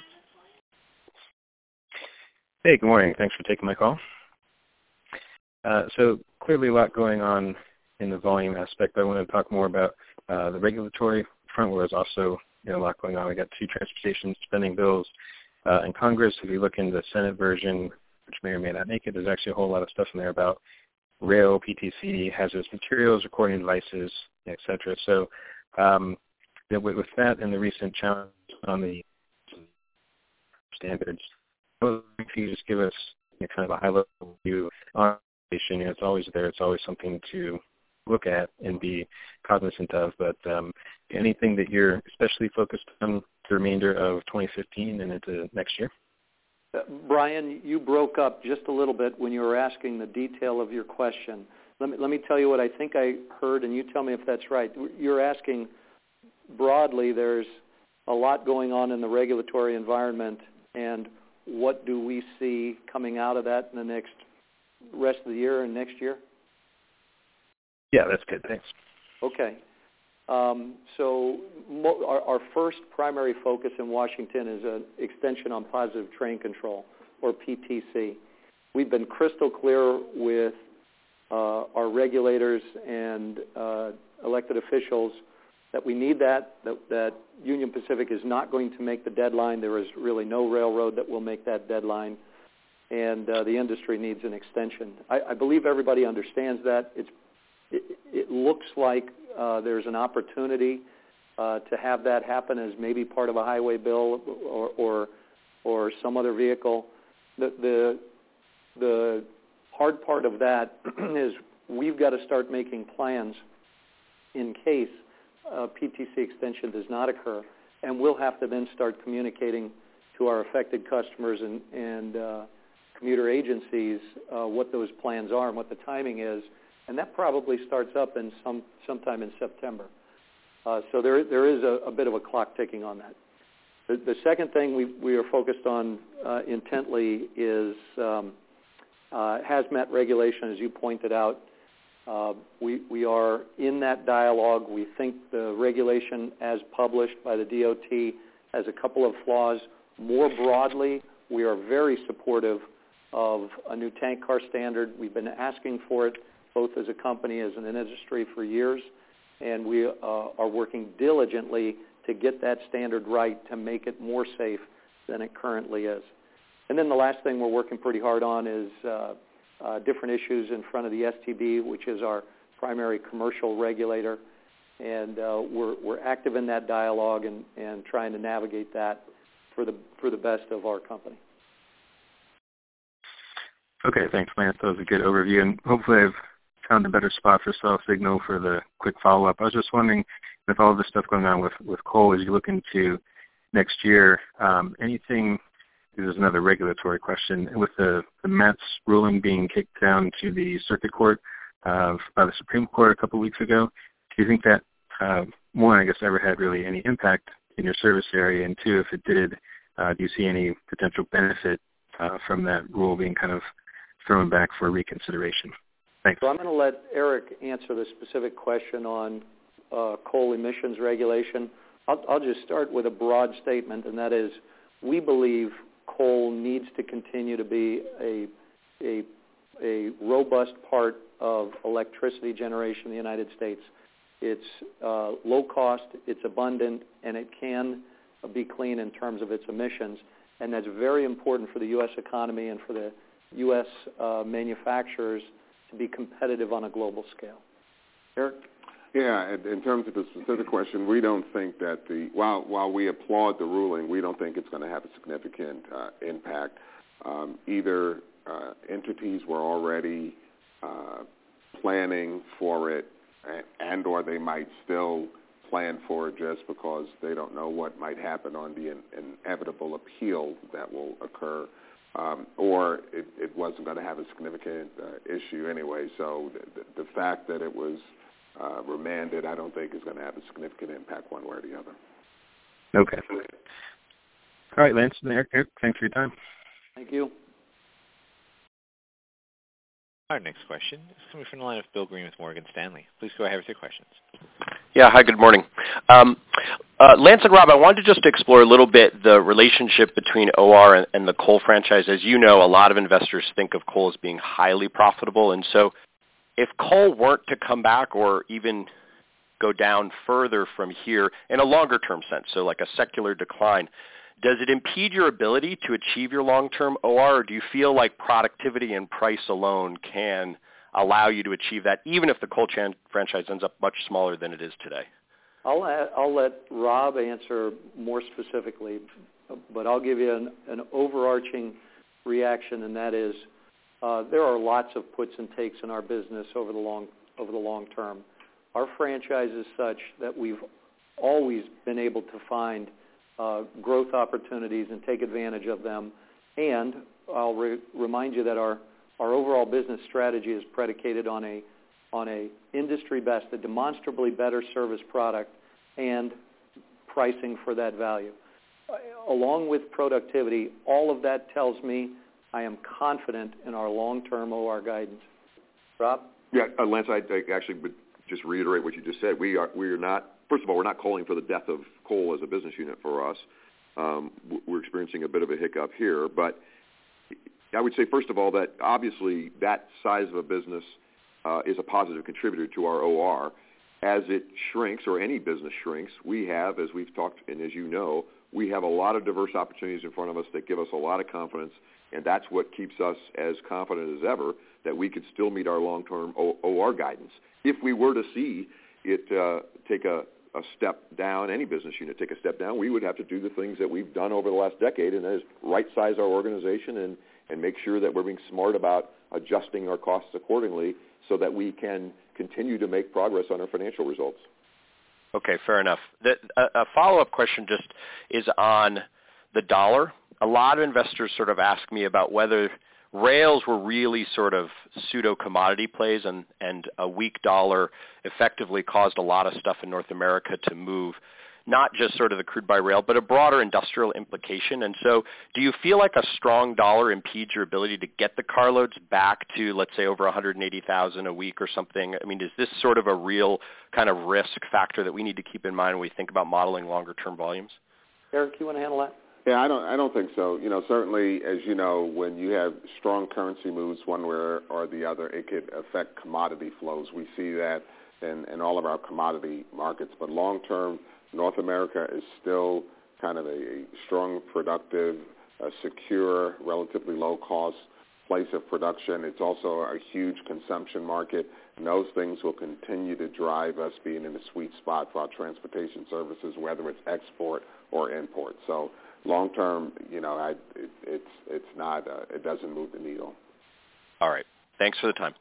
Hey, good morning. Thanks for taking my call. Uh, so clearly a lot going on in the volume aspect, but I want to talk more about uh, the regulatory front, where there's also you know, a lot going on. We got two transportation spending bills uh, in Congress. If you look in the Senate version, which may or may not make it, there's actually a whole lot of stuff in there about rail, P T C, hazardous materials, recording devices, et cetera. So um, you know, with, with that and the recent challenge on the standards, if you just give us you know, kind of a high-level view on you know, it's always there. It's always something to look at and be cognizant of. But um, anything that you're especially focused on the remainder of twenty fifteen and into next year? Uh, Brian, you broke up just a little bit when you were asking the detail of your question. Let me, let me tell you what I think I heard, and you tell me if that's right. You're asking broadly, there's a lot going on in the regulatory environment, and what do we see coming out of that in the next rest of the year and next year? Yeah, that's good. Thanks. Okay. Um, so mo- our, our first primary focus in Washington is an extension on positive train control, or P T C. We've been crystal clear with uh, our regulators and uh, elected officials that we need that, that, that Union Pacific is not going to make the deadline. There is really no railroad that will make that deadline, and uh, the industry needs an extension. I, I believe everybody understands that. It's, it, it looks like uh, there's an opportunity uh, to have that happen as maybe part of a highway bill or, or, or some other vehicle. The, the, the hard part of that is we've got to start making plans in case uh, P T C extension does not occur, and we'll have to then start communicating to our affected customers and, and uh, commuter agencies uh, what those plans are and what the timing is, and that probably starts up in some sometime in September. Uh, so there there is a, a bit of a clock ticking on that. The, the second thing we, we are focused on uh, intently is um, uh, hazmat regulation, as you pointed out. Uh, we, we are in that dialogue. We think the regulation as published by the D O T has a couple of flaws. More broadly, we are very supportive of a new tank car standard. We've been asking for it both as a company as an industry for years, and we uh, are working diligently to get that standard right to make it more safe than it currently is. And then the last thing we're working pretty hard on is uh, uh, different issues in front of the S T B, which is our primary commercial regulator, and uh, we're, we're active in that dialogue and, and trying to navigate that for the for the best of our company. Okay, thanks, Lance. That was a good overview, and hopefully I've found a better spot for Cell Signal for the quick follow-up. I was just wondering, with all this stuff going on with, with coal, as you look into next year, um, anything, this is another regulatory question, with the, the M A T S ruling being kicked down to the Circuit Court uh, by the Supreme Court a couple of weeks ago, do you think that, uh, one, I guess, ever had really any impact in your service area, and two, if it did, uh, do you see any potential benefit uh, from that rule being kind of thrown back for reconsideration? Thanks. So I'm going to let Eric answer the specific question on uh, coal emissions regulation. I'll, I'll just start with a broad statement, and that is we believe coal needs to continue to be a, a, a robust part of electricity generation in the United States. It's uh, low cost, it's abundant, and it can be clean in terms of its emissions, and that's very important for the U S economy and for the U S uh, manufacturers to be competitive on a global scale. Eric? Yeah, in terms of the specific question, we don't think that the, while while we applaud the ruling, we don't think it's going to have a significant uh, impact. Um, either uh, entities were already uh, planning for it, and, and or they might still plan for it just because they don't know what might happen on the in, inevitable appeal that will occur. Um, or it, it wasn't going to have a significant uh, issue anyway. So the, the fact that it was uh, remanded, I don't think is going to have a significant impact one way or the other. Okay. All right, Lance. Eric, Eric, thanks for your time. Thank you. Our next question is coming from the line of Bill Green with Morgan Stanley. Please go ahead with your questions. Yeah, hi, good morning. Um, uh, Lance and Rob, I wanted to just explore a little bit the relationship between O R and, and the coal franchise. As you know, a lot of investors think of coal as being highly profitable, and so if coal weren't to come back or even go down further from here in a longer-term sense, so like a secular decline, does it impede your ability to achieve your long-term O R, or do you feel like productivity and price alone can allow you to achieve that, even if the coal chan- franchise ends up much smaller than it is today? I'll, add, I'll let Rob answer more specifically, but I'll give you an, an overarching reaction, and that is uh, there are lots of puts and takes in our business over the long over the long term. Our franchise is such that we've always been able to find uh, growth opportunities and take advantage of them, and I'll re- remind you that our Our overall business strategy is predicated on a on a industry best, a demonstrably better service product, and pricing for that value. Along with productivity, all of that tells me I am confident in our long-term O R guidance. Rob? Yeah, uh, Lance, I, I actually would just reiterate what you just said. We are we are not. First of all, we're not calling for the death of coal as a business unit for us. Um, we're experiencing a bit of a hiccup here, but I would say, first of all, that obviously that size of a business uh, is a positive contributor to our O R. As it shrinks, or any business shrinks, we have, as we've talked and as you know, we have a lot of diverse opportunities in front of us that give us a lot of confidence, and that's what keeps us as confident as ever that we could still meet our long-term o- OR guidance. If we were to see it uh, take a, a step down, any business unit take a step down, we would have to do the things that we've done over the last decade, and that is right-size our organization and and make sure that we're being smart about adjusting our costs accordingly so that we can continue to make progress on our financial results. Okay, fair enough. The, a, a follow-up question just is on the dollar. A lot of investors sort of ask me about whether rails were really sort of pseudo-commodity plays, and, and a weak dollar effectively caused a lot of stuff in North America to move, not just sort of the crude by rail, but a broader industrial implication. And so do you feel like a strong dollar impedes your ability to get the carloads back to, let's say, over one hundred eighty thousand a week or something? I mean, is this sort of a real kind of risk factor that we need to keep in mind when we think about modeling longer-term volumes? Eric, you want to handle that? Yeah, I don't. I don't think so. You know, certainly, as you know, when you have strong currency moves one way or the other, it could affect commodity flows. We see that in, in all of our commodity markets. But long term, North America is still kind of a, a strong, productive, uh, secure, relatively low cost place of production. It's also a huge consumption market, and those things will continue to drive us being in the sweet spot for our transportation services, whether it's export or import. So long term, you know, I, it, it's it's not uh, it doesn't move the needle. All right. Thanks for the time.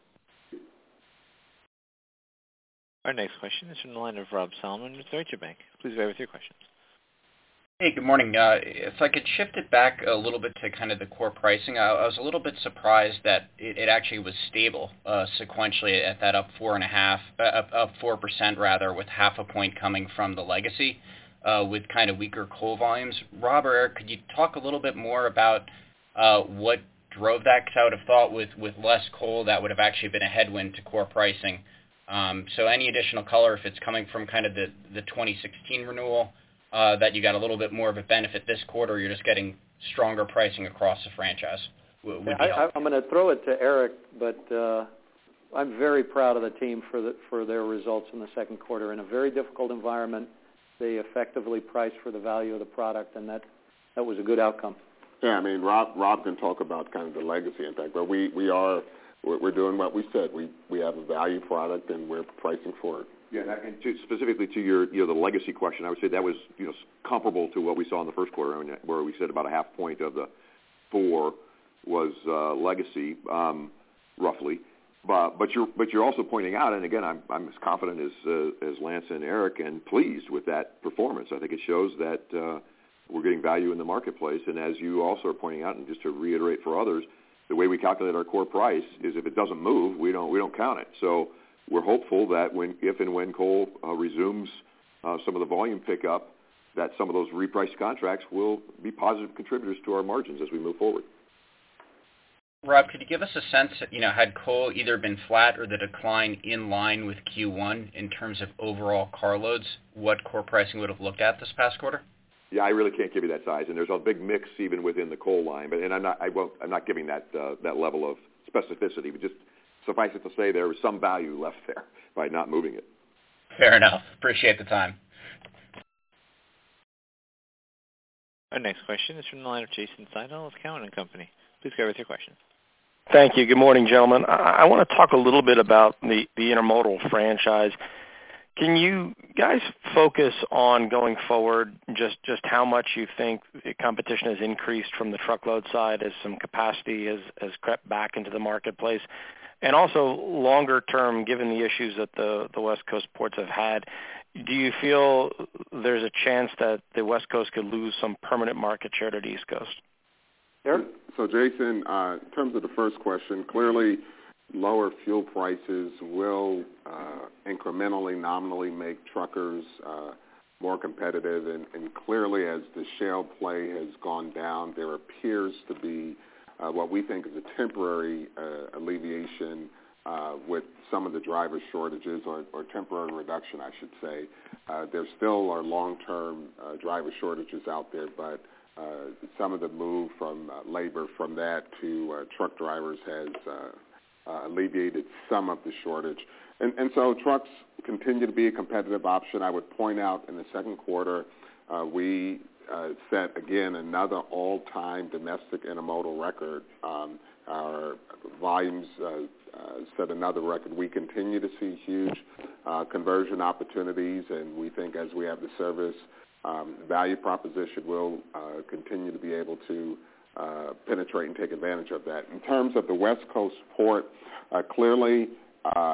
Our next question is from the line of Rob Salmon with Deutsche Bank. Please go ahead with your questions. Hey, good morning. Uh, if I could shift it back a little bit to kind of the core pricing, I, I was a little bit surprised that it, it actually was stable uh, sequentially at that up four and a half, uh, up, up four percent rather, with half a point coming from the legacy, uh, with kind of weaker coal volumes. Rob or Eric, could you talk a little bit more about uh, what drove that? Because I would have thought with with less coal that would have actually been a headwind to core pricing. Um, so any additional color, if it's coming from kind of the, the twenty sixteen renewal, uh, that you got a little bit more of a benefit this quarter, or you're just getting stronger pricing across the franchise? Would yeah, I, I'm going to throw it to Eric, but uh, I'm very proud of the team for the, for their results in the second quarter. In a very difficult environment, they effectively priced for the value of the product, and that, that was a good outcome. Yeah, I mean, Rob Rob can talk about kind of the legacy impact, but we, we are we're doing what we said. We we have a value product, and we're pricing for it. Yeah, and to, specifically to your you know the legacy question, I would say that was you know comparable to what we saw in the first quarter, where we said about a half point of the four was uh, legacy, um, roughly. But but you're but you're also pointing out, and again, I'm I'm as confident as uh, as Lance and Eric, and pleased with that performance. I think it shows that uh, we're getting value in the marketplace, and as you also are pointing out, and just to reiterate for others, the way we calculate our core price is if it doesn't move, we don't we don't count it. So we're hopeful that when if and when coal uh, resumes uh, some of the volume pickup, that some of those repriced contracts will be positive contributors to our margins as we move forward. Rob, could you give us a sense, you know, had coal either been flat or the decline in line with Q one in terms of overall carloads, what core pricing would have looked at this past quarter? Yeah, I really can't give you that size, and there's a big mix even within the coal line. But and I'm not, I won't, I'm not giving that uh, that level of specificity. But just suffice it to say, there was some value left there by not moving it. Fair enough. Appreciate the time. Our next question is from the line of Jason Seidel of Cowen and Company. Please go with your question. Thank you. Good morning, gentlemen. I, I want to talk a little bit about the, the intermodal franchise. Can you guys focus on going forward just, just how much you think the competition has increased from the truckload side as some capacity has, has crept back into the marketplace? And also longer term, given the issues that the, the West Coast ports have had, do you feel there's a chance that the West Coast could lose some permanent market share to the East Coast? Eric? So, Jason, uh, in terms of the first question, clearly lower fuel prices will uh, incrementally, nominally make truckers uh, more competitive. And, and clearly, as the shale play has gone down, there appears to be uh, what we think is a temporary uh, alleviation uh, with some of the driver shortages, or, or temporary reduction, I should say. Uh, there still are long-term uh, driver shortages out there, but uh, some of the move from uh, labor from that to uh, truck drivers has uh, uh, alleviated some of the shortage. And, and so trucks continue to be a competitive option. I would point out in the second quarter, uh, we uh, set, again, another all-time domestic intermodal record. Um, our volumes uh, uh, set another record. We continue to see huge uh, conversion opportunities, and we think as we have the service um, value proposition, we'll uh, continue to be able to uh, penetrate and take advantage of that. In terms of the West Coast port, uh, clearly uh,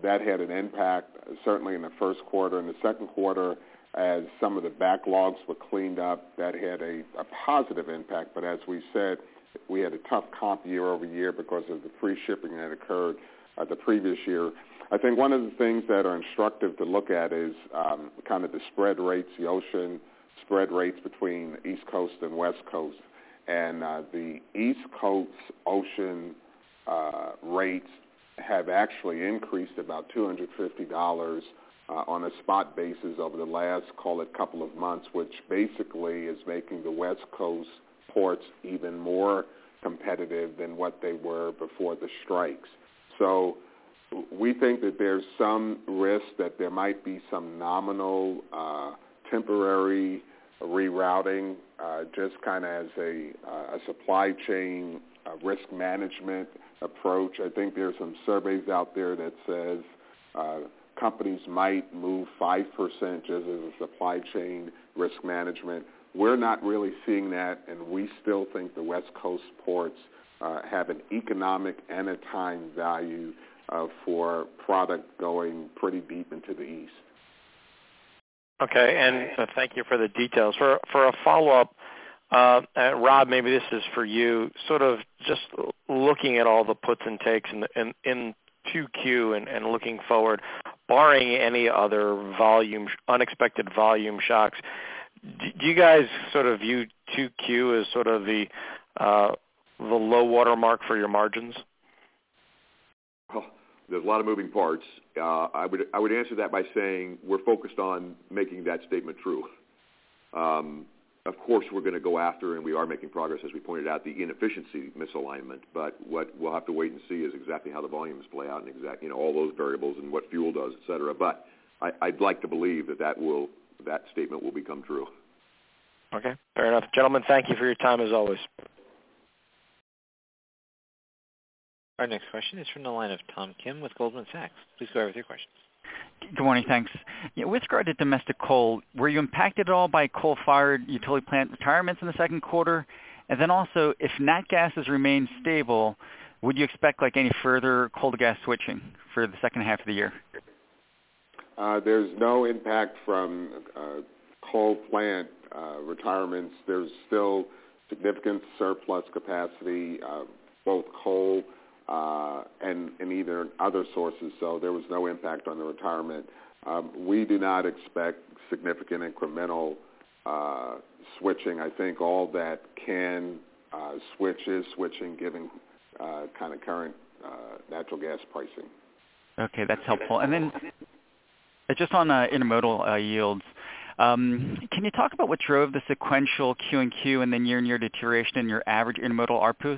that had an impact certainly in the first quarter. In the second quarter, as some of the backlogs were cleaned up, that had a, a positive impact. But as we said, we had a tough comp year over year because of the free shipping that occurred uh, the previous year. I think one of the things that are instructive to look at is um, kind of the spread rates, the ocean spread rates between the East Coast and West Coast. And uh, the East Coast ocean uh, rates have actually increased about two hundred fifty dollars uh, on a spot basis over the last, call it, couple of months, which basically is making the West Coast ports even more competitive than what they were before the strikes. So we think that there's some risk that there might be some nominal uh, temporary rerouting, uh, just kind of as a, uh, a supply chain uh, risk management approach. I think there's some surveys out there that says uh, companies might move five percent just as a supply chain risk management. We're not really seeing that, and we still think the West Coast ports uh, have an economic and a time value uh, for product going pretty deep into the east. Okay, and uh, thank you for the details. For for a follow-up, uh, uh, Rob, maybe this is for you, sort of just looking at all the puts and takes in, the, in, in two Q and, and looking forward, barring any other volume, unexpected volume shocks, do you guys sort of view two Q as sort of the uh, the low water mark for your margins? Well, there's a lot of moving parts. Uh, I would I would answer that by saying we're focused on making that statement true. Um, of course, we're going to go after, and we are making progress, as we pointed out, the inefficiency misalignment. But what we'll have to wait and see is exactly how the volumes play out, and exact you know all those variables and what fuel does, et cetera. But I, I'd like to believe that that will. that statement will become true. Okay, fair enough. Gentlemen, thank you for your time as always. Our next question is from the line of Tom Kim with Goldman Sachs. Please go ahead with your questions. Good morning, thanks. Yeah, with regard to domestic coal, were you impacted at all by coal-fired utility plant retirements in the second quarter? And then also, if nat gases remain stable, would you expect like any further coal to gas switching for the second half of the year? Uh, there's no impact from uh, coal plant uh, retirements. There's still significant surplus capacity, uh, both coal uh, and, and either other sources, so there was no impact on the retirement. Um, we do not expect significant incremental uh, switching. I think all that can uh, switch is switching given uh, kind of current uh, natural gas pricing. Okay, that's helpful. And then just on uh, intermodal uh, yields, um, can you talk about what drove the sequential Q and Q and then year-on-year deterioration in your average intermodal A R P Us?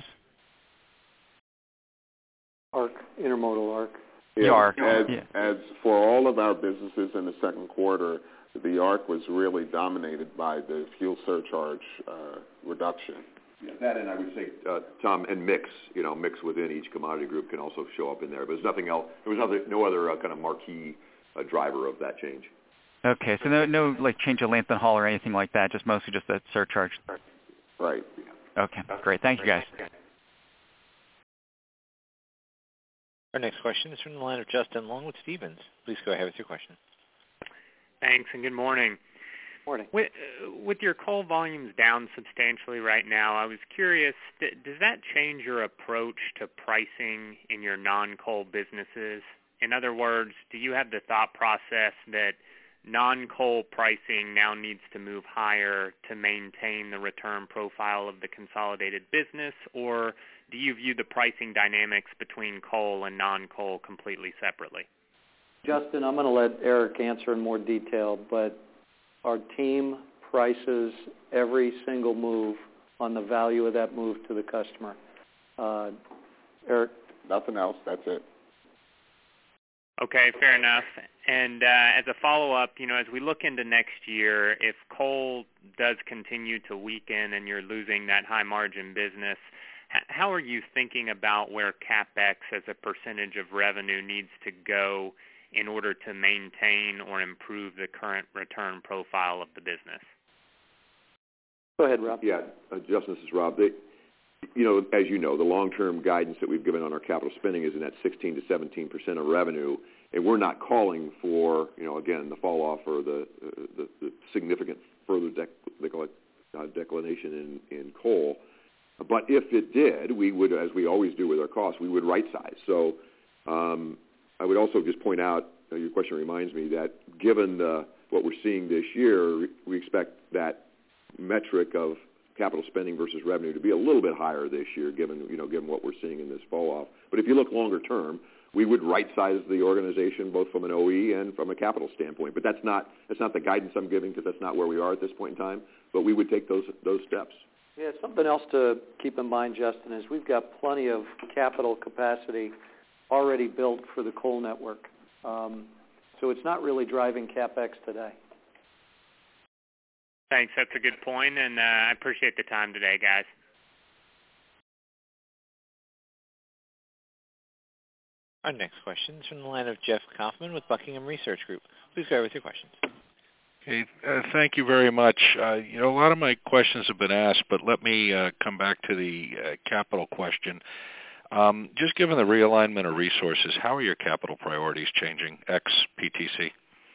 A R C, intermodal A R C. Yeah, A R C. as, yeah. as for all of our businesses in the second quarter, the A R C was really dominated by the fuel surcharge uh, reduction. Yeah, that, and I would say, uh, Tom, and mix, you know, mix within each commodity group can also show up in there. But there's nothing else. There was other, no other uh, kind of marquee uh, driver of that change. Okay, so no, no like change of length and haul or anything like that, just mostly just that surcharge. Right. Okay, great. Thank you, guys. Our next question is from the line of Justin Long with Stephens. Please go ahead with your question. Thanks, and good morning. Morning. With, uh, with your coal volumes down substantially right now, I was curious, th- does that change your approach to pricing in your non-coal businesses? In other words, do you have the thought process that non-coal pricing now needs to move higher to maintain the return profile of the consolidated business, or do you view the pricing dynamics between coal and non-coal completely separately? Justin, I'm going to let Eric answer in more detail, but our team prices every single move on the value of that move to the customer. Uh, Eric? Nothing else. That's it. Okay, fair enough. And uh, as a follow-up, you know, as we look into next year, if coal does continue to weaken and you're losing that high-margin business, h- how are you thinking about where CapEx as a percentage of revenue needs to go in order to maintain or improve the current return profile of the business? Go ahead, Rob. Yeah, uh, Justin, this is Rob. They, you know, as you know, the long-term guidance that we've given on our capital spending is in that sixteen to seventeen percent of revenue, and we're not calling for, you know, again, the fall off or the uh, the, the significant further dec- they call it, uh, declination in, in coal. But if it did, we would, as we always do with our costs, we would right size. So um, I would also just point out, uh, your question reminds me that given the, what we're seeing this year, we expect that metric of capital spending versus revenue to be a little bit higher this year, given you know given what we're seeing in this fall off. But if you look longer term, we would right size the organization both from an O E and from a capital standpoint. But that's not that's not the guidance I'm giving because that's not where we are at this point in time. But we would take those those steps. Yeah, something else to keep in mind, Justin, is we've got plenty of capital capacity already built for the coal network. Um, so it's not really driving CapEx today. Thanks. That's a good point, and uh, I appreciate the time today, guys. Our next question is from the line of Jeff Kaufman with Buckingham Research Group. Please go ahead with your questions. Okay, uh, thank you very much. Uh, you know, a lot of my questions have been asked, but let me uh, come back to the uh, capital question. Um, just given the realignment of resources, how are your capital priorities changing, ex-P T C?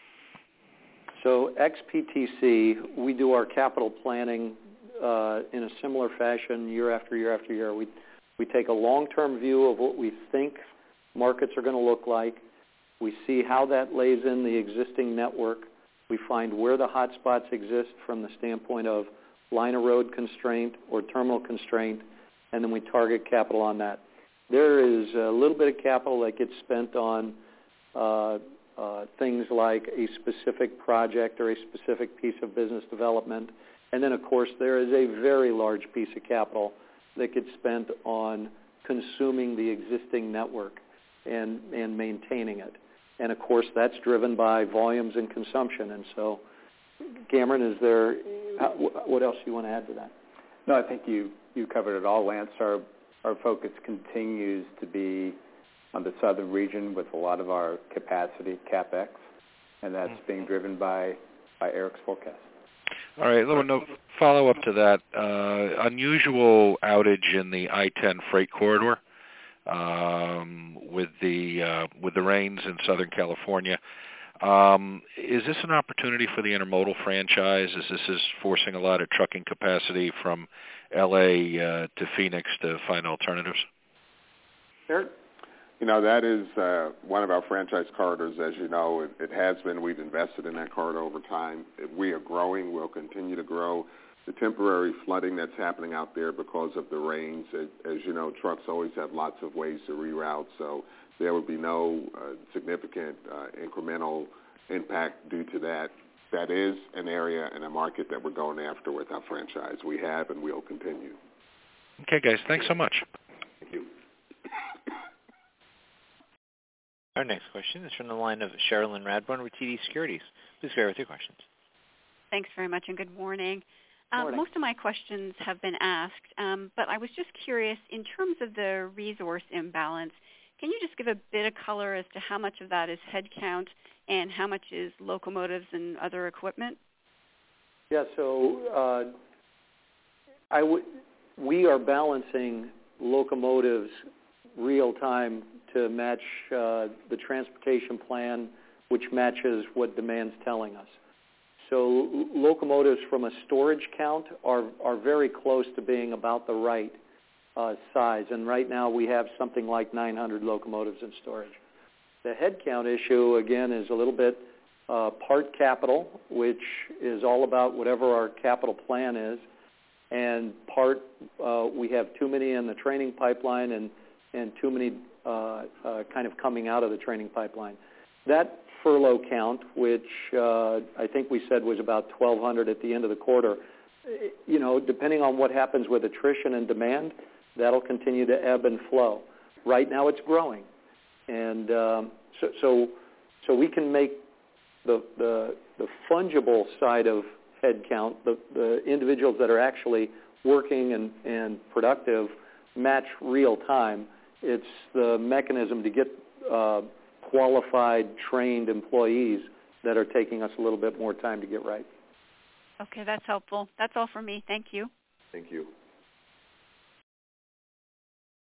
So ex-P T C, we do our capital planning uh, in a similar fashion year after year after year. We, we take a long-term view of what we think markets are going to look like. We see how that lays in the existing network. We find where the hot spots exist from the standpoint of line of road constraint or terminal constraint, and then we target capital on that. There is a little bit of capital that gets spent on uh, uh, things like a specific project or a specific piece of business development. And then, of course, there is a very large piece of capital that gets spent on consuming the existing network and, and maintaining it. And, of course, that's driven by volumes and consumption. And so, Cameron, is there – what else do you want to add to that? No, I think you, you covered it all, Lance. Our, our focus continues to be on the southern region with a lot of our capacity, CapEx, and that's mm-hmm. being driven by, by Eric's forecast. All right, a little no follow-up to that. Uh, unusual outage in the I ten freight corridor. Um, with the uh, with the rains in Southern California. Um, is this an opportunity for the intermodal franchise? Is this is forcing a lot of trucking capacity from L A uh, to Phoenix to find alternatives? Sure. You know, that is uh, one of our franchise corridors, as you know. It, it has been. We've invested in that corridor over time. We are growing. We'll continue to grow. The temporary flooding that's happening out there because of the rains, it, as you know, trucks always have lots of ways to reroute, so there would be no uh, significant uh, incremental impact due to that. That is an area and a market that we're going after with our franchise. We have and we'll continue. Okay, guys. Thanks so much. Thank you. Our next question is from the line of Cherilyn Radbourne with T D Securities. Please go ahead with your questions. Thanks very much, and good morning. Um, most of my questions have been asked, um, but I was just curious, in terms of the resource imbalance, can you just give a bit of color as to how much of that is headcount and how much is locomotives and other equipment? Yeah, so uh, I w- we are balancing locomotives real time to match uh, the transportation plan, which matches what demand's telling us. So l- locomotives from a storage count are, are very close to being about the right uh, size. And right now we have something like nine hundred locomotives in storage. The headcount issue, again, is a little bit uh, part capital, which is all about whatever our capital plan is, and part uh, we have too many in the training pipeline and, and too many uh, uh, kind of coming out of the training pipeline. That furlough count, which uh, I think we said was about twelve hundred at the end of the quarter, you know, depending on what happens with attrition and demand, that'll continue to ebb and flow. Right now it's growing. And um, so, so so we can make the, the, the fungible side of headcount, the, the individuals that are actually working and, and productive, match real time. It's the mechanism to get uh, qualified, trained employees that are taking us a little bit more time to get right. Okay, that's helpful. That's all for me. Thank you. Thank you.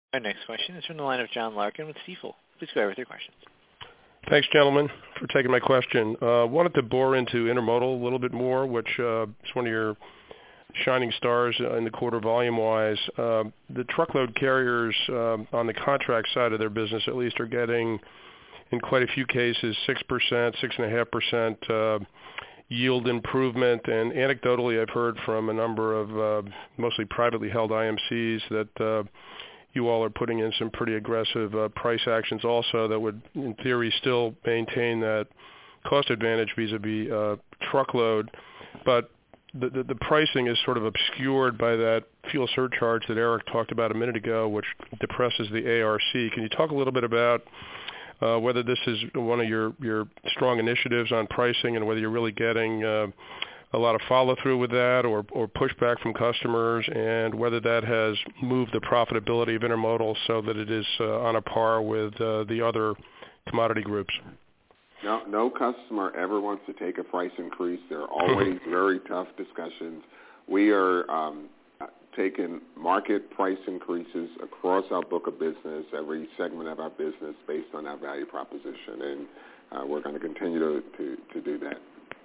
Our next question is from the line of John Larkin with Stifel. Please go ahead with your questions. Thanks, gentlemen, for taking my question. Uh, wanted to bore into intermodal a little bit more, which uh, is one of your shining stars in the quarter volume-wise. Uh, the truckload carriers uh, on the contract side of their business at least are getting, in quite a few cases, six percent, six point five percent uh, yield improvement. And anecdotally, I've heard from a number of uh, mostly privately held I M Cs that uh, you all are putting in some pretty aggressive uh, price actions also that would, in theory, still maintain that cost advantage vis-a-vis uh, truckload. But the, the, the pricing is sort of obscured by that fuel surcharge that Eric talked about a minute ago, which depresses the A R C. Can you talk a little bit about uh, whether this is one of your, your strong initiatives on pricing and whether you're really getting uh, a lot of follow-through with that or, or pushback from customers, and whether that has moved the profitability of intermodal so that it is uh, on a par with uh, the other commodity groups? No, no customer ever wants to take a price increase. They're always very tough discussions. We are um, taking market price increases across our book of business, every segment of our business, based on our value proposition, and uh, we're going to continue to, to, to do that.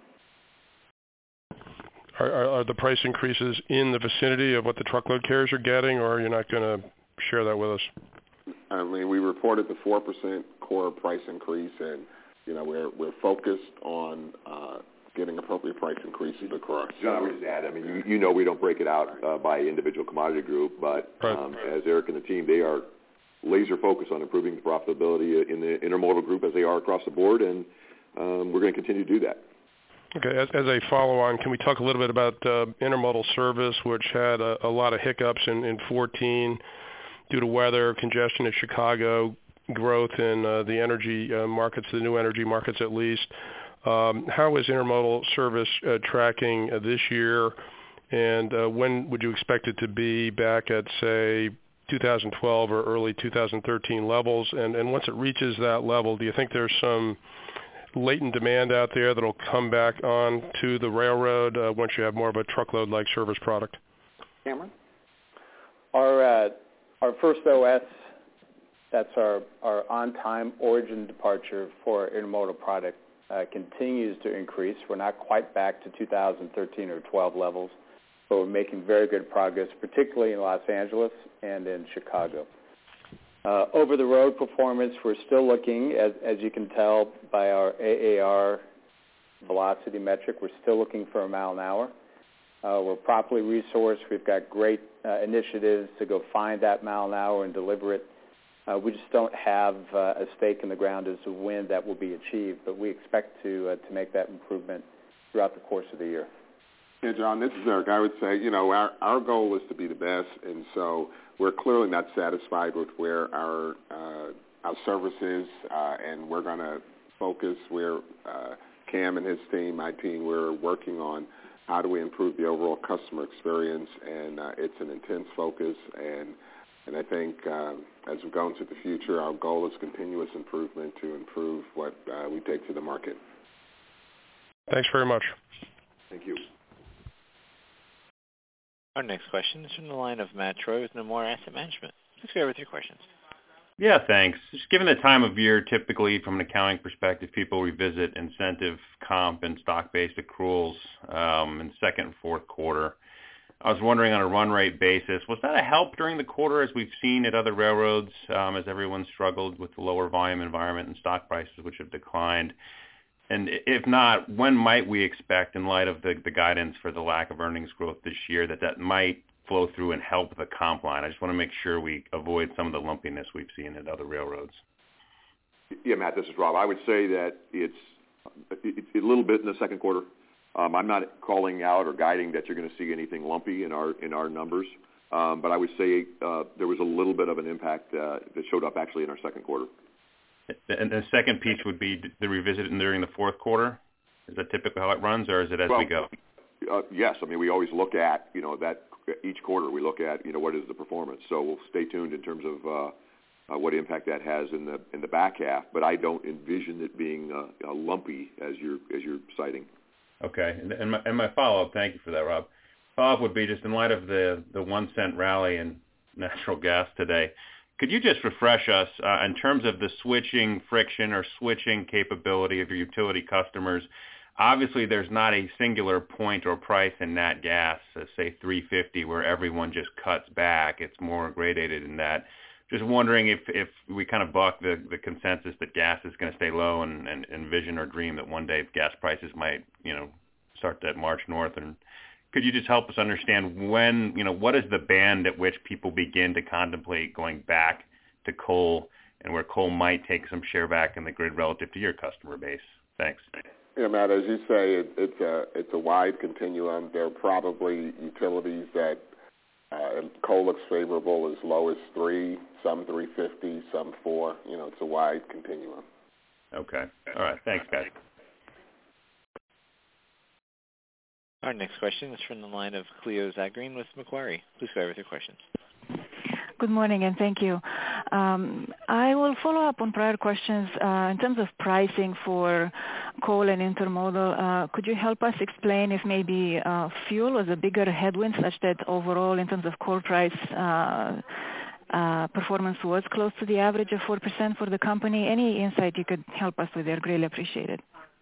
Are, are, are the price increases in the vicinity of what the truckload carriers are getting, or are you not going to share that with us? I mean, we reported the four percent core price increase, and you know, we're we're focused on uh, getting appropriate price increases across. John, I would just add, I mean, you, you know we don't break it out uh, by individual commodity group, but um, as Eric and the team, they are laser focused on improving the profitability in the intermodal group as they are across the board, and um, we're going to continue to do that. Okay, as, as a follow-on, can we talk a little bit about uh, intermodal service, which had a, a lot of hiccups in, in fourteen due to weather, congestion in Chicago, growth in uh, the energy uh, markets, the new energy markets at least. Um, how is intermodal service uh, tracking uh, this year, and uh, when would you expect it to be back at, say, two thousand twelve or early two thousand thirteen levels? And, and once it reaches that level, do you think there's some latent demand out there that will come back on to the railroad uh, once you have more of a truckload-like service product? Cameron? Our, uh, our first O S, that's our, our on-time origin departure for our intermodal product, uh, continues to increase. We're not quite back to two thousand thirteen or twelve levels, but we're making very good progress, particularly in Los Angeles and in Chicago. Uh, over-the-road performance, we're still looking, as, as you can tell by our A A R velocity metric, we're still looking for a mile an hour. Uh, we're properly resourced. We've got great uh, initiatives to go find that mile an hour and deliver it. Uh, we just don't have uh, a stake in the ground as to when that will be achieved, but we expect to uh, to make that improvement throughout the course of the year. Yeah, John, this is Eric. I would say, you know, our, our goal is to be the best, and so we're clearly not satisfied with where our uh, our service is, uh, and we're going to focus where uh, Cam and his team, my team, we're working on how do we improve the overall customer experience, and uh, it's an intense focus, and and I think uh, as we go into the future, our goal is continuous improvement to improve what uh, we take to the market. Thanks very much. Thank you. Our next question is from the line of Matt Troy with Nomura Asset Management. Please go with your questions. Yeah, thanks. Just given the time of year, typically from an accounting perspective, people revisit incentive comp and stock-based accruals um, in second and fourth quarter. I was wondering on a run rate basis, was that a help during the quarter as we've seen at other railroads um, as everyone struggled with the lower volume environment and stock prices which have declined? And if not, when might we expect, in light of the, the guidance for the lack of earnings growth this year, that that might flow through and help the comp line? I just want to make sure we avoid some of the lumpiness we've seen at other railroads. Yeah, Matt, this is Rob. I would say that it's, it's a little bit in the second quarter. Um, I'm not calling out or guiding that you're going to see anything lumpy in our in our numbers, um, but I would say uh, there was a little bit of an impact uh, that showed up actually in our second quarter. And the second piece would be the revisit during the fourth quarter? Is that typically how it runs, or is it as well, we go? Uh, yes. I mean, we always look at, you know, that each quarter we look at, you know, what is the performance. So we'll stay tuned in terms of uh, uh, what impact that has in the in the back half. But I don't envision it being uh, uh, lumpy as you're as you're citing. Okay. And, and my, and my follow-up, thank you for that, Rob. Follow-up would be just in light of the, the one cent rally in natural gas today, Could you just refresh us uh, in terms of the switching friction or switching capability of your utility customers? Obviously, there's not a singular point or price in nat gas, uh, say three fifty, where everyone just cuts back. It's more gradated in that. Just wondering if, if we kind of buck the, the consensus that gas is going to stay low and, and envision or dream that one day gas prices might, you know, start to march north. And could you just help us understand when, you know, what is the band at which people begin to contemplate going back to coal and where coal might take some share back in the grid relative to your customer base? Thanks. Yeah, Matt, as you say, it, it's a it's a wide continuum. There are probably utilities that uh, coal looks favorable as low as three, some three fifty, some four. You know, it's a wide continuum. Okay. All right. Thanks, guys. Our next question is from the line of Cleo Zagreen with Macquarie. Please go ahead with your questions. Good morning, and thank you. Um, I will follow up on prior questions uh, in terms of pricing for coal and intermodal. Uh, could you help us explain if maybe uh, fuel was a bigger headwind such that overall in terms of core price uh, uh, performance was close to the average of four percent for the company? Any insight you could help us with there, greatly appreciated.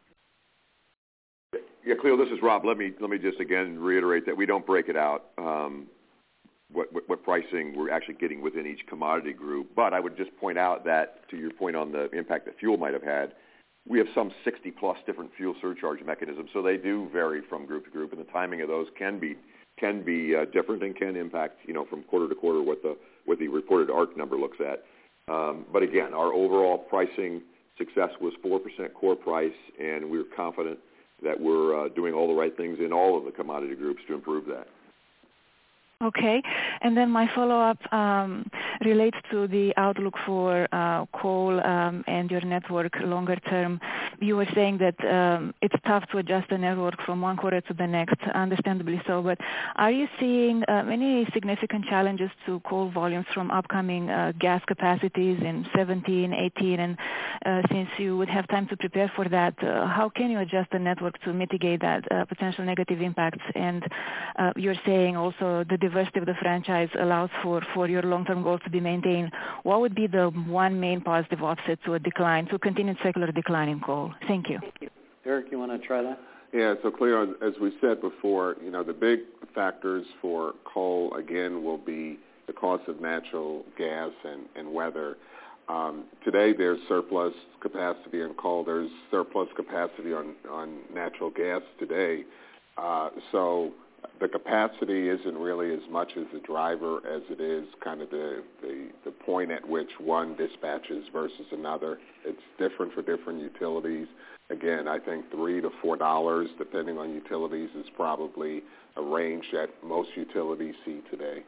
Yeah, Cleo, this is Rob. Let me let me just again reiterate that we don't break it out. Um, What, what, what pricing we're actually getting within each commodity group. But I would just point out that, to your point on the impact that fuel might have had, we have some sixty plus different fuel surcharge mechanisms, so they do vary from group to group, and the timing of those can be can be uh, different and can impact, you know, from quarter to quarter what the what the reported A R C number looks at. Um, but again, our overall pricing success was four percent core price, and we're confident that we're uh, doing all the right things in all of the commodity groups to improve that. Okay. And then my follow-up um, relates to the outlook for uh, coal um, and your network longer term. You were saying that um, it's tough to adjust the network from one quarter to the next, understandably so, but are you seeing um, any significant challenges to coal volumes from upcoming uh, gas capacities in seventeen, eighteen, and uh, since you would have time to prepare for that, uh, how can you adjust the network to mitigate that uh, potential negative impacts? And uh, you're saying also the diversity of the franchise allows for, for your long-term goals to be maintained. What would be the one main positive offset to a decline, to a continued secular decline in coal? Thank you. Thank you. Eric, you want to try that? Yeah, so Cleo, as we said before, you know, the big factors for coal, again, will be the cost of natural gas and, and weather. Um, today there's surplus capacity on coal. There's surplus capacity on, on natural gas today. Uh, so the capacity isn't really as much as the driver as it is kind of the, the, the point at which one dispatches versus another. It's different for different utilities. Again, I think three to four dollars, depending on utilities, is probably a range that most utilities see today.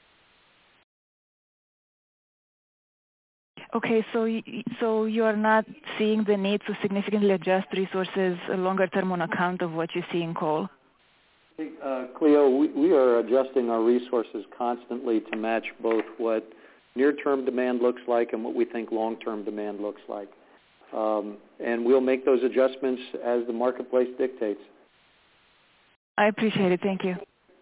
Okay, so so you are not seeing the need to significantly adjust resources longer term on account of what you see in coal? Uh, Cleo, we, we are adjusting our resources constantly to match both what near-term demand looks like and what we think long-term demand looks like. Um, and we'll make those adjustments as the marketplace dictates. I appreciate it. Thank you.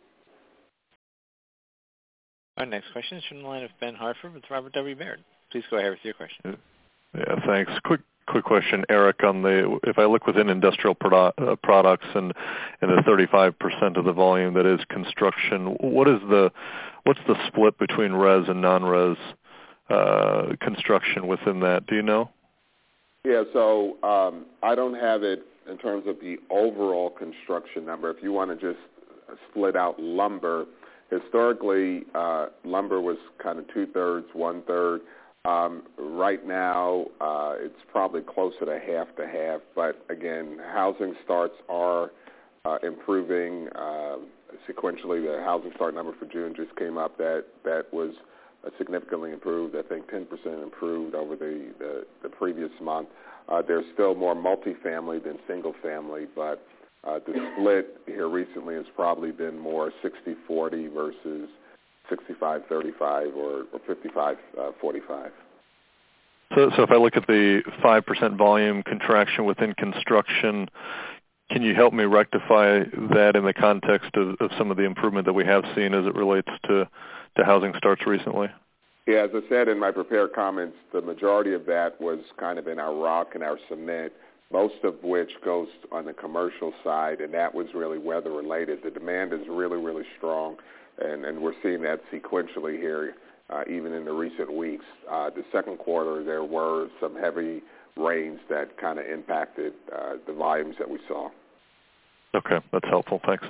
Our next question is from the line of Ben Hartford with Robert W. Baird. Please go ahead with your question. Yeah, thanks. Quick quick question, Eric, on the, if I look within industrial produ- uh, products and, and the thirty-five percent of the volume that is construction, what is the, what's the split between res and non-res uh, construction within that? Do you know? Yeah, so um, I don't have it in terms of the overall construction number. If you want to just split out lumber, historically uh, lumber was kind of two-thirds, one-third. Um, right now, uh, it's probably closer to half to half, but again, housing starts are uh, improving uh, sequentially. The housing start number for June just came up. That that was uh, significantly improved. I think ten percent improved over the, the, the previous month. Uh, there's still more multifamily than single family, but uh, the split here recently has probably been more sixty forty versus sixty-five thirty-five or, or fifty-five forty-five. So, so if I look at the five percent volume contraction within construction, can you help me rectify that in the context of, of some of the improvement that we have seen as it relates to, to housing starts recently? Yeah, as I said in my prepared comments, the majority of that was kind of in our rock and our cement, most of which goes on the commercial side, and that was really weather-related. The demand is really, really strong, and, and we're seeing that sequentially here, uh, even in the recent weeks. Uh, the second quarter, there were some heavy rains that kind of impacted uh, the volumes that we saw. Okay, that's helpful. Thanks.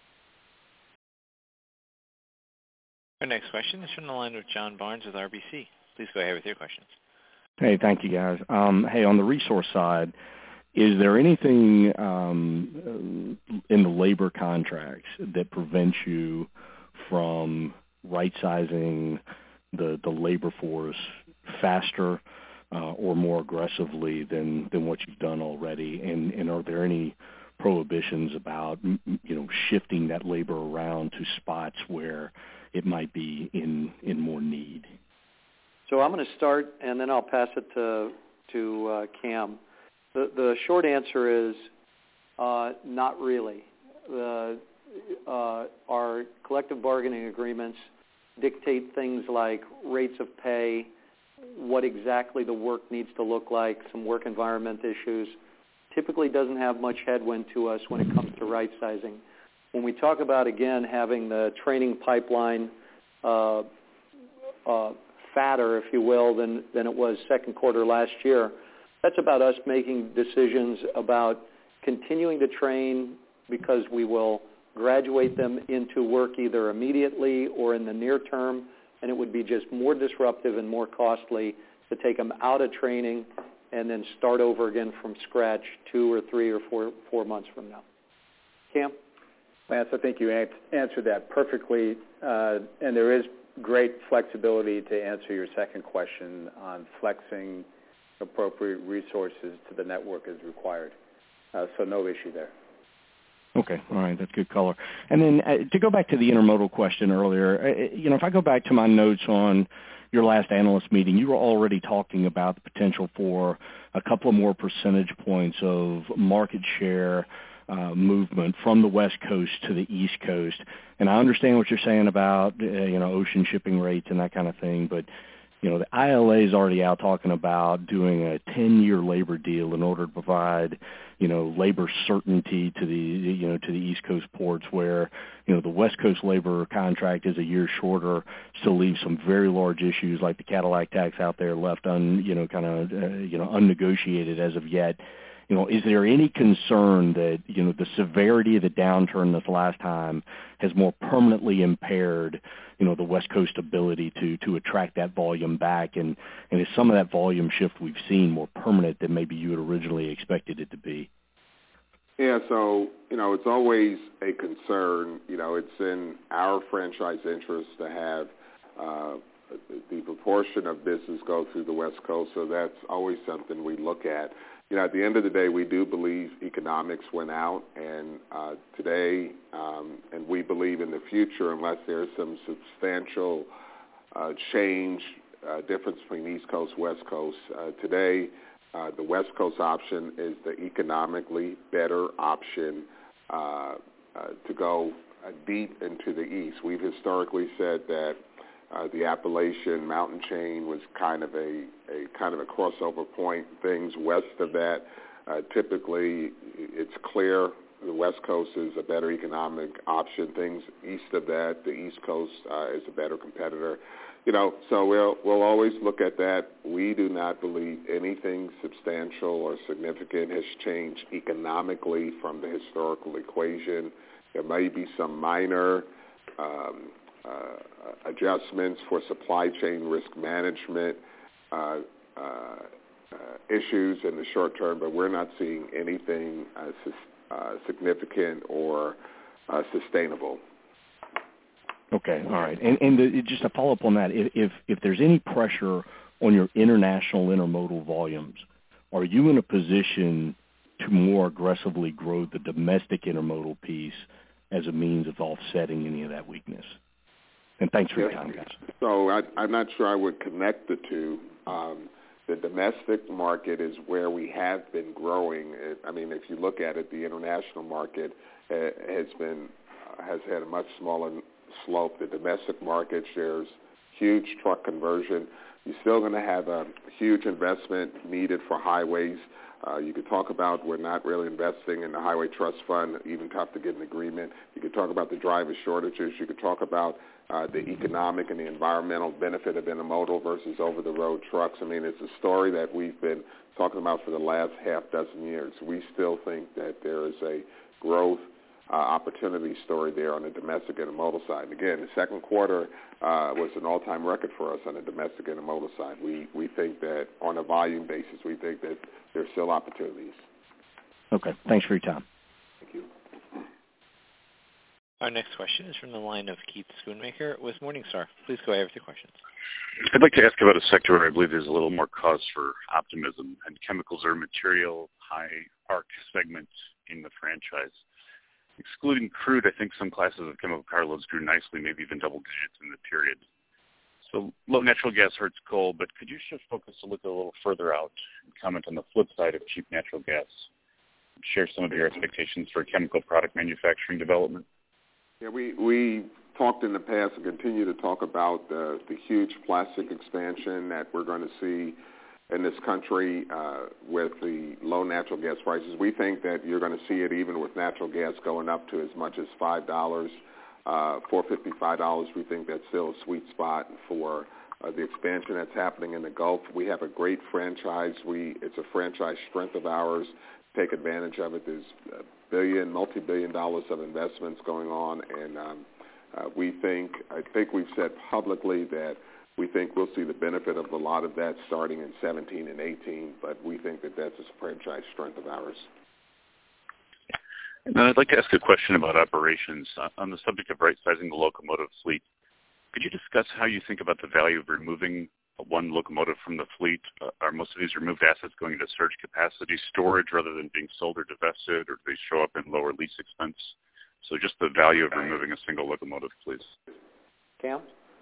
Our next question is from the line of John Barnes with R B C. Please go ahead with your questions. Hey, thank you, guys. Um, hey, on the resource side, is there anything um, in the labor contracts that prevents you from right-sizing the, the labor force faster uh, or more aggressively than, than what you've done already? And, and are there any prohibitions about, you know, shifting that labor around to spots where it might be in, in more need? So I'm going to start, and then I'll pass it to to uh, Cam. The, the short answer is uh, not really. Uh, uh, our collective bargaining agreements dictate things like rates of pay, what exactly the work needs to look like, some work environment issues. Typically doesn't have much headwind to us when it comes to right sizing. When we talk about, again, having the training pipeline uh, uh, fatter, if you will, than, than it was second quarter last year, that's about us making decisions about continuing to train because we will graduate them into work either immediately or in the near term, and it would be just more disruptive and more costly to take them out of training and then start over again from scratch two or three or four, four months from now. Cam? Lance, I think you answered that perfectly, uh, and there is great flexibility to answer your second question on flexing appropriate resources to the network as required. Uh, so no issue there. Okay, all right, that's good color. And then uh, to go back to the intermodal question earlier, uh, you know, if I go back to my notes on your last analyst meeting, you were already talking about the potential for a couple of more percentage points of market share uh, movement from the West Coast to the East Coast. And I understand what you're saying about, uh, you know, ocean shipping rates and that kind of thing, but, you know, the I L A is already out talking about doing a ten-year labor deal in order to provide, you know, labor certainty to the, you know, to the East Coast ports where, you know, the West Coast labor contract is a year shorter, still leaves some very large issues like the Cadillac tax out there left un, you know, kind of, uh, you know, unnegotiated as of yet. You know, is there any concern that, you know, the severity of the downturn this last time has more permanently impaired, you know, the West Coast ability to to attract that volume back? And, and is some of that volume shift we've seen more permanent than maybe you had originally expected it to be? Yeah, so, you know, it's always a concern. You know, it's in our franchise interest to have uh, the proportion of business go through the West Coast, so that's always something we look at. You know, at the end of the day, we do believe economics went out, and uh, today, um, and we believe in the future, unless there's some substantial uh, change, uh, difference between East Coast, West Coast. Uh, today, uh, the West Coast option is the economically better option uh, uh, to go uh, deep into the East. We've historically said that Uh, the Appalachian mountain chain was kind of a, a kind of a crossover point. Things west of that, uh, typically it's clear the West Coast is a better economic option. Things east of that, the East Coast uh, is a better competitor. You know, so we'll we'll always look at that. We do not believe anything substantial or significant has changed economically from the historical equation. There may be some minor um, Uh, adjustments for supply chain risk management uh, uh, uh, issues in the short term, but we're not seeing anything uh, sus- uh, significant or uh, sustainable. Okay, all right. And, and the, just to follow up on that, if, if there's any pressure on your international intermodal volumes, are you in a position to more aggressively grow the domestic intermodal piece as a means of offsetting any of that weakness? And thanks for your time, guys. So I, I'm not sure I would connect the two. Um, the domestic market is where we have been growing. It, I mean, if you look at it, the international market uh, has been uh, has had a much smaller slope. The domestic market shares huge truck conversion. You're still going to have a huge investment needed for highways. Uh, you could talk about we're not really investing in the Highway Trust Fund, even tough to get an agreement. You could talk about the driver shortages. You could talk about uh, the economic and the environmental benefit of intermodal versus over-the-road trucks. I mean, it's a story that we've been talking about for the last half dozen years. We still think that there is a growth uh, opportunity story there on the domestic intermodal side. And again, the second quarter uh, was an all-time record for us on the domestic intermodal side. We we think that on a volume basis, we think that there's still opportunities. Okay. Thanks for your time. Thank you. Our next question is from the line of Keith Schoonmaker with Morningstar. Please go ahead with your questions. I'd like to ask about a sector where I believe there's a little more cause for optimism, and chemicals are a material high arc segment in the franchise. Excluding crude, I think some classes of chemical carloads grew nicely, maybe even double digits in the period. So low natural gas hurts coal, but could you shift focus to look a little further out and comment on the flip side of cheap natural gas? Share some of your expectations for chemical product manufacturing development. Yeah, we, we talked in the past and continue to talk about the, the huge plastic expansion that we're going to see in this country uh, with the low natural gas prices. We think that you're going to see it even with natural gas going up to as much as five dollars, uh, four dollars and fifty-five cents. We think that's still a sweet spot for uh, the expansion that's happening in the Gulf. We have a great franchise. We It's a franchise strength of ours. Take advantage of it. There's a billion, multi-billion dollars of investments going on, and um, uh, we think, I think we've said publicly that we think we'll see the benefit of a lot of that starting in seventeen and eighteen, but we think that that's a franchise strength of ours. And I'd like to ask a question about operations. On the subject of right-sizing the locomotive fleet, could you discuss how you think about the value of removing one locomotive from the fleet? Uh, are most of these removed assets going into surge capacity storage rather than being sold or divested, or do they show up in lower lease expense? So just the value of removing a single locomotive, please. Cam?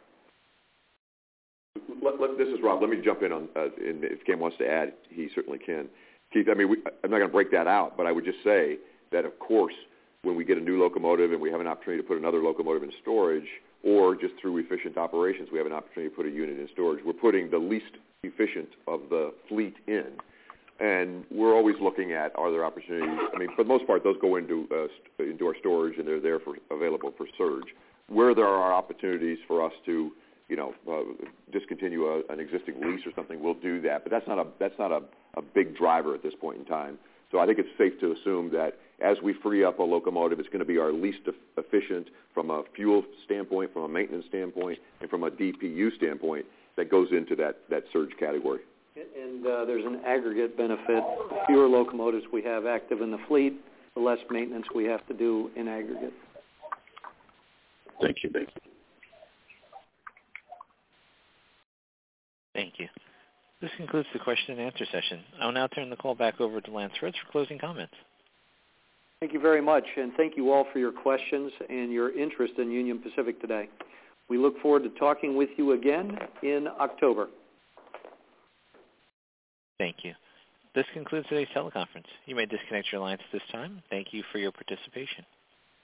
Let, let, this is Rob. Let me jump in on, uh, and if Cam wants to add, he certainly can. Keith, I mean, we, I'm not going to break that out, but I would just say that, of course, when we get a new locomotive and we have an opportunity to put another locomotive in storage, or just through efficient operations, we have an opportunity to put a unit in storage. We're putting the least efficient of the fleet in, and we're always looking at, are there opportunities? I mean, for the most part, those go into uh, st- into our storage, and they're there for available for surge. Where there are opportunities for us to, you know, uh, discontinue a, an existing lease or something, we'll do that. But that's not a that's not a, a big driver at this point in time. So I think it's safe to assume that as we free up a locomotive, it's going to be our least efficient from a fuel standpoint, from a maintenance standpoint, and from a D P U standpoint that goes into that, that surge category. And uh, there's an aggregate benefit. The fewer locomotives we have active in the fleet, the less maintenance we have to do in aggregate. Thank you. Thank you. Thank you. This concludes the question and answer session. I'll now turn the call back over to Lance Fritz for closing comments. Thank you very much, and thank you all for your questions and your interest in Union Pacific today. We look forward to talking with you again in October. Thank you. This concludes today's teleconference. You may disconnect your lines at this time. Thank you for your participation.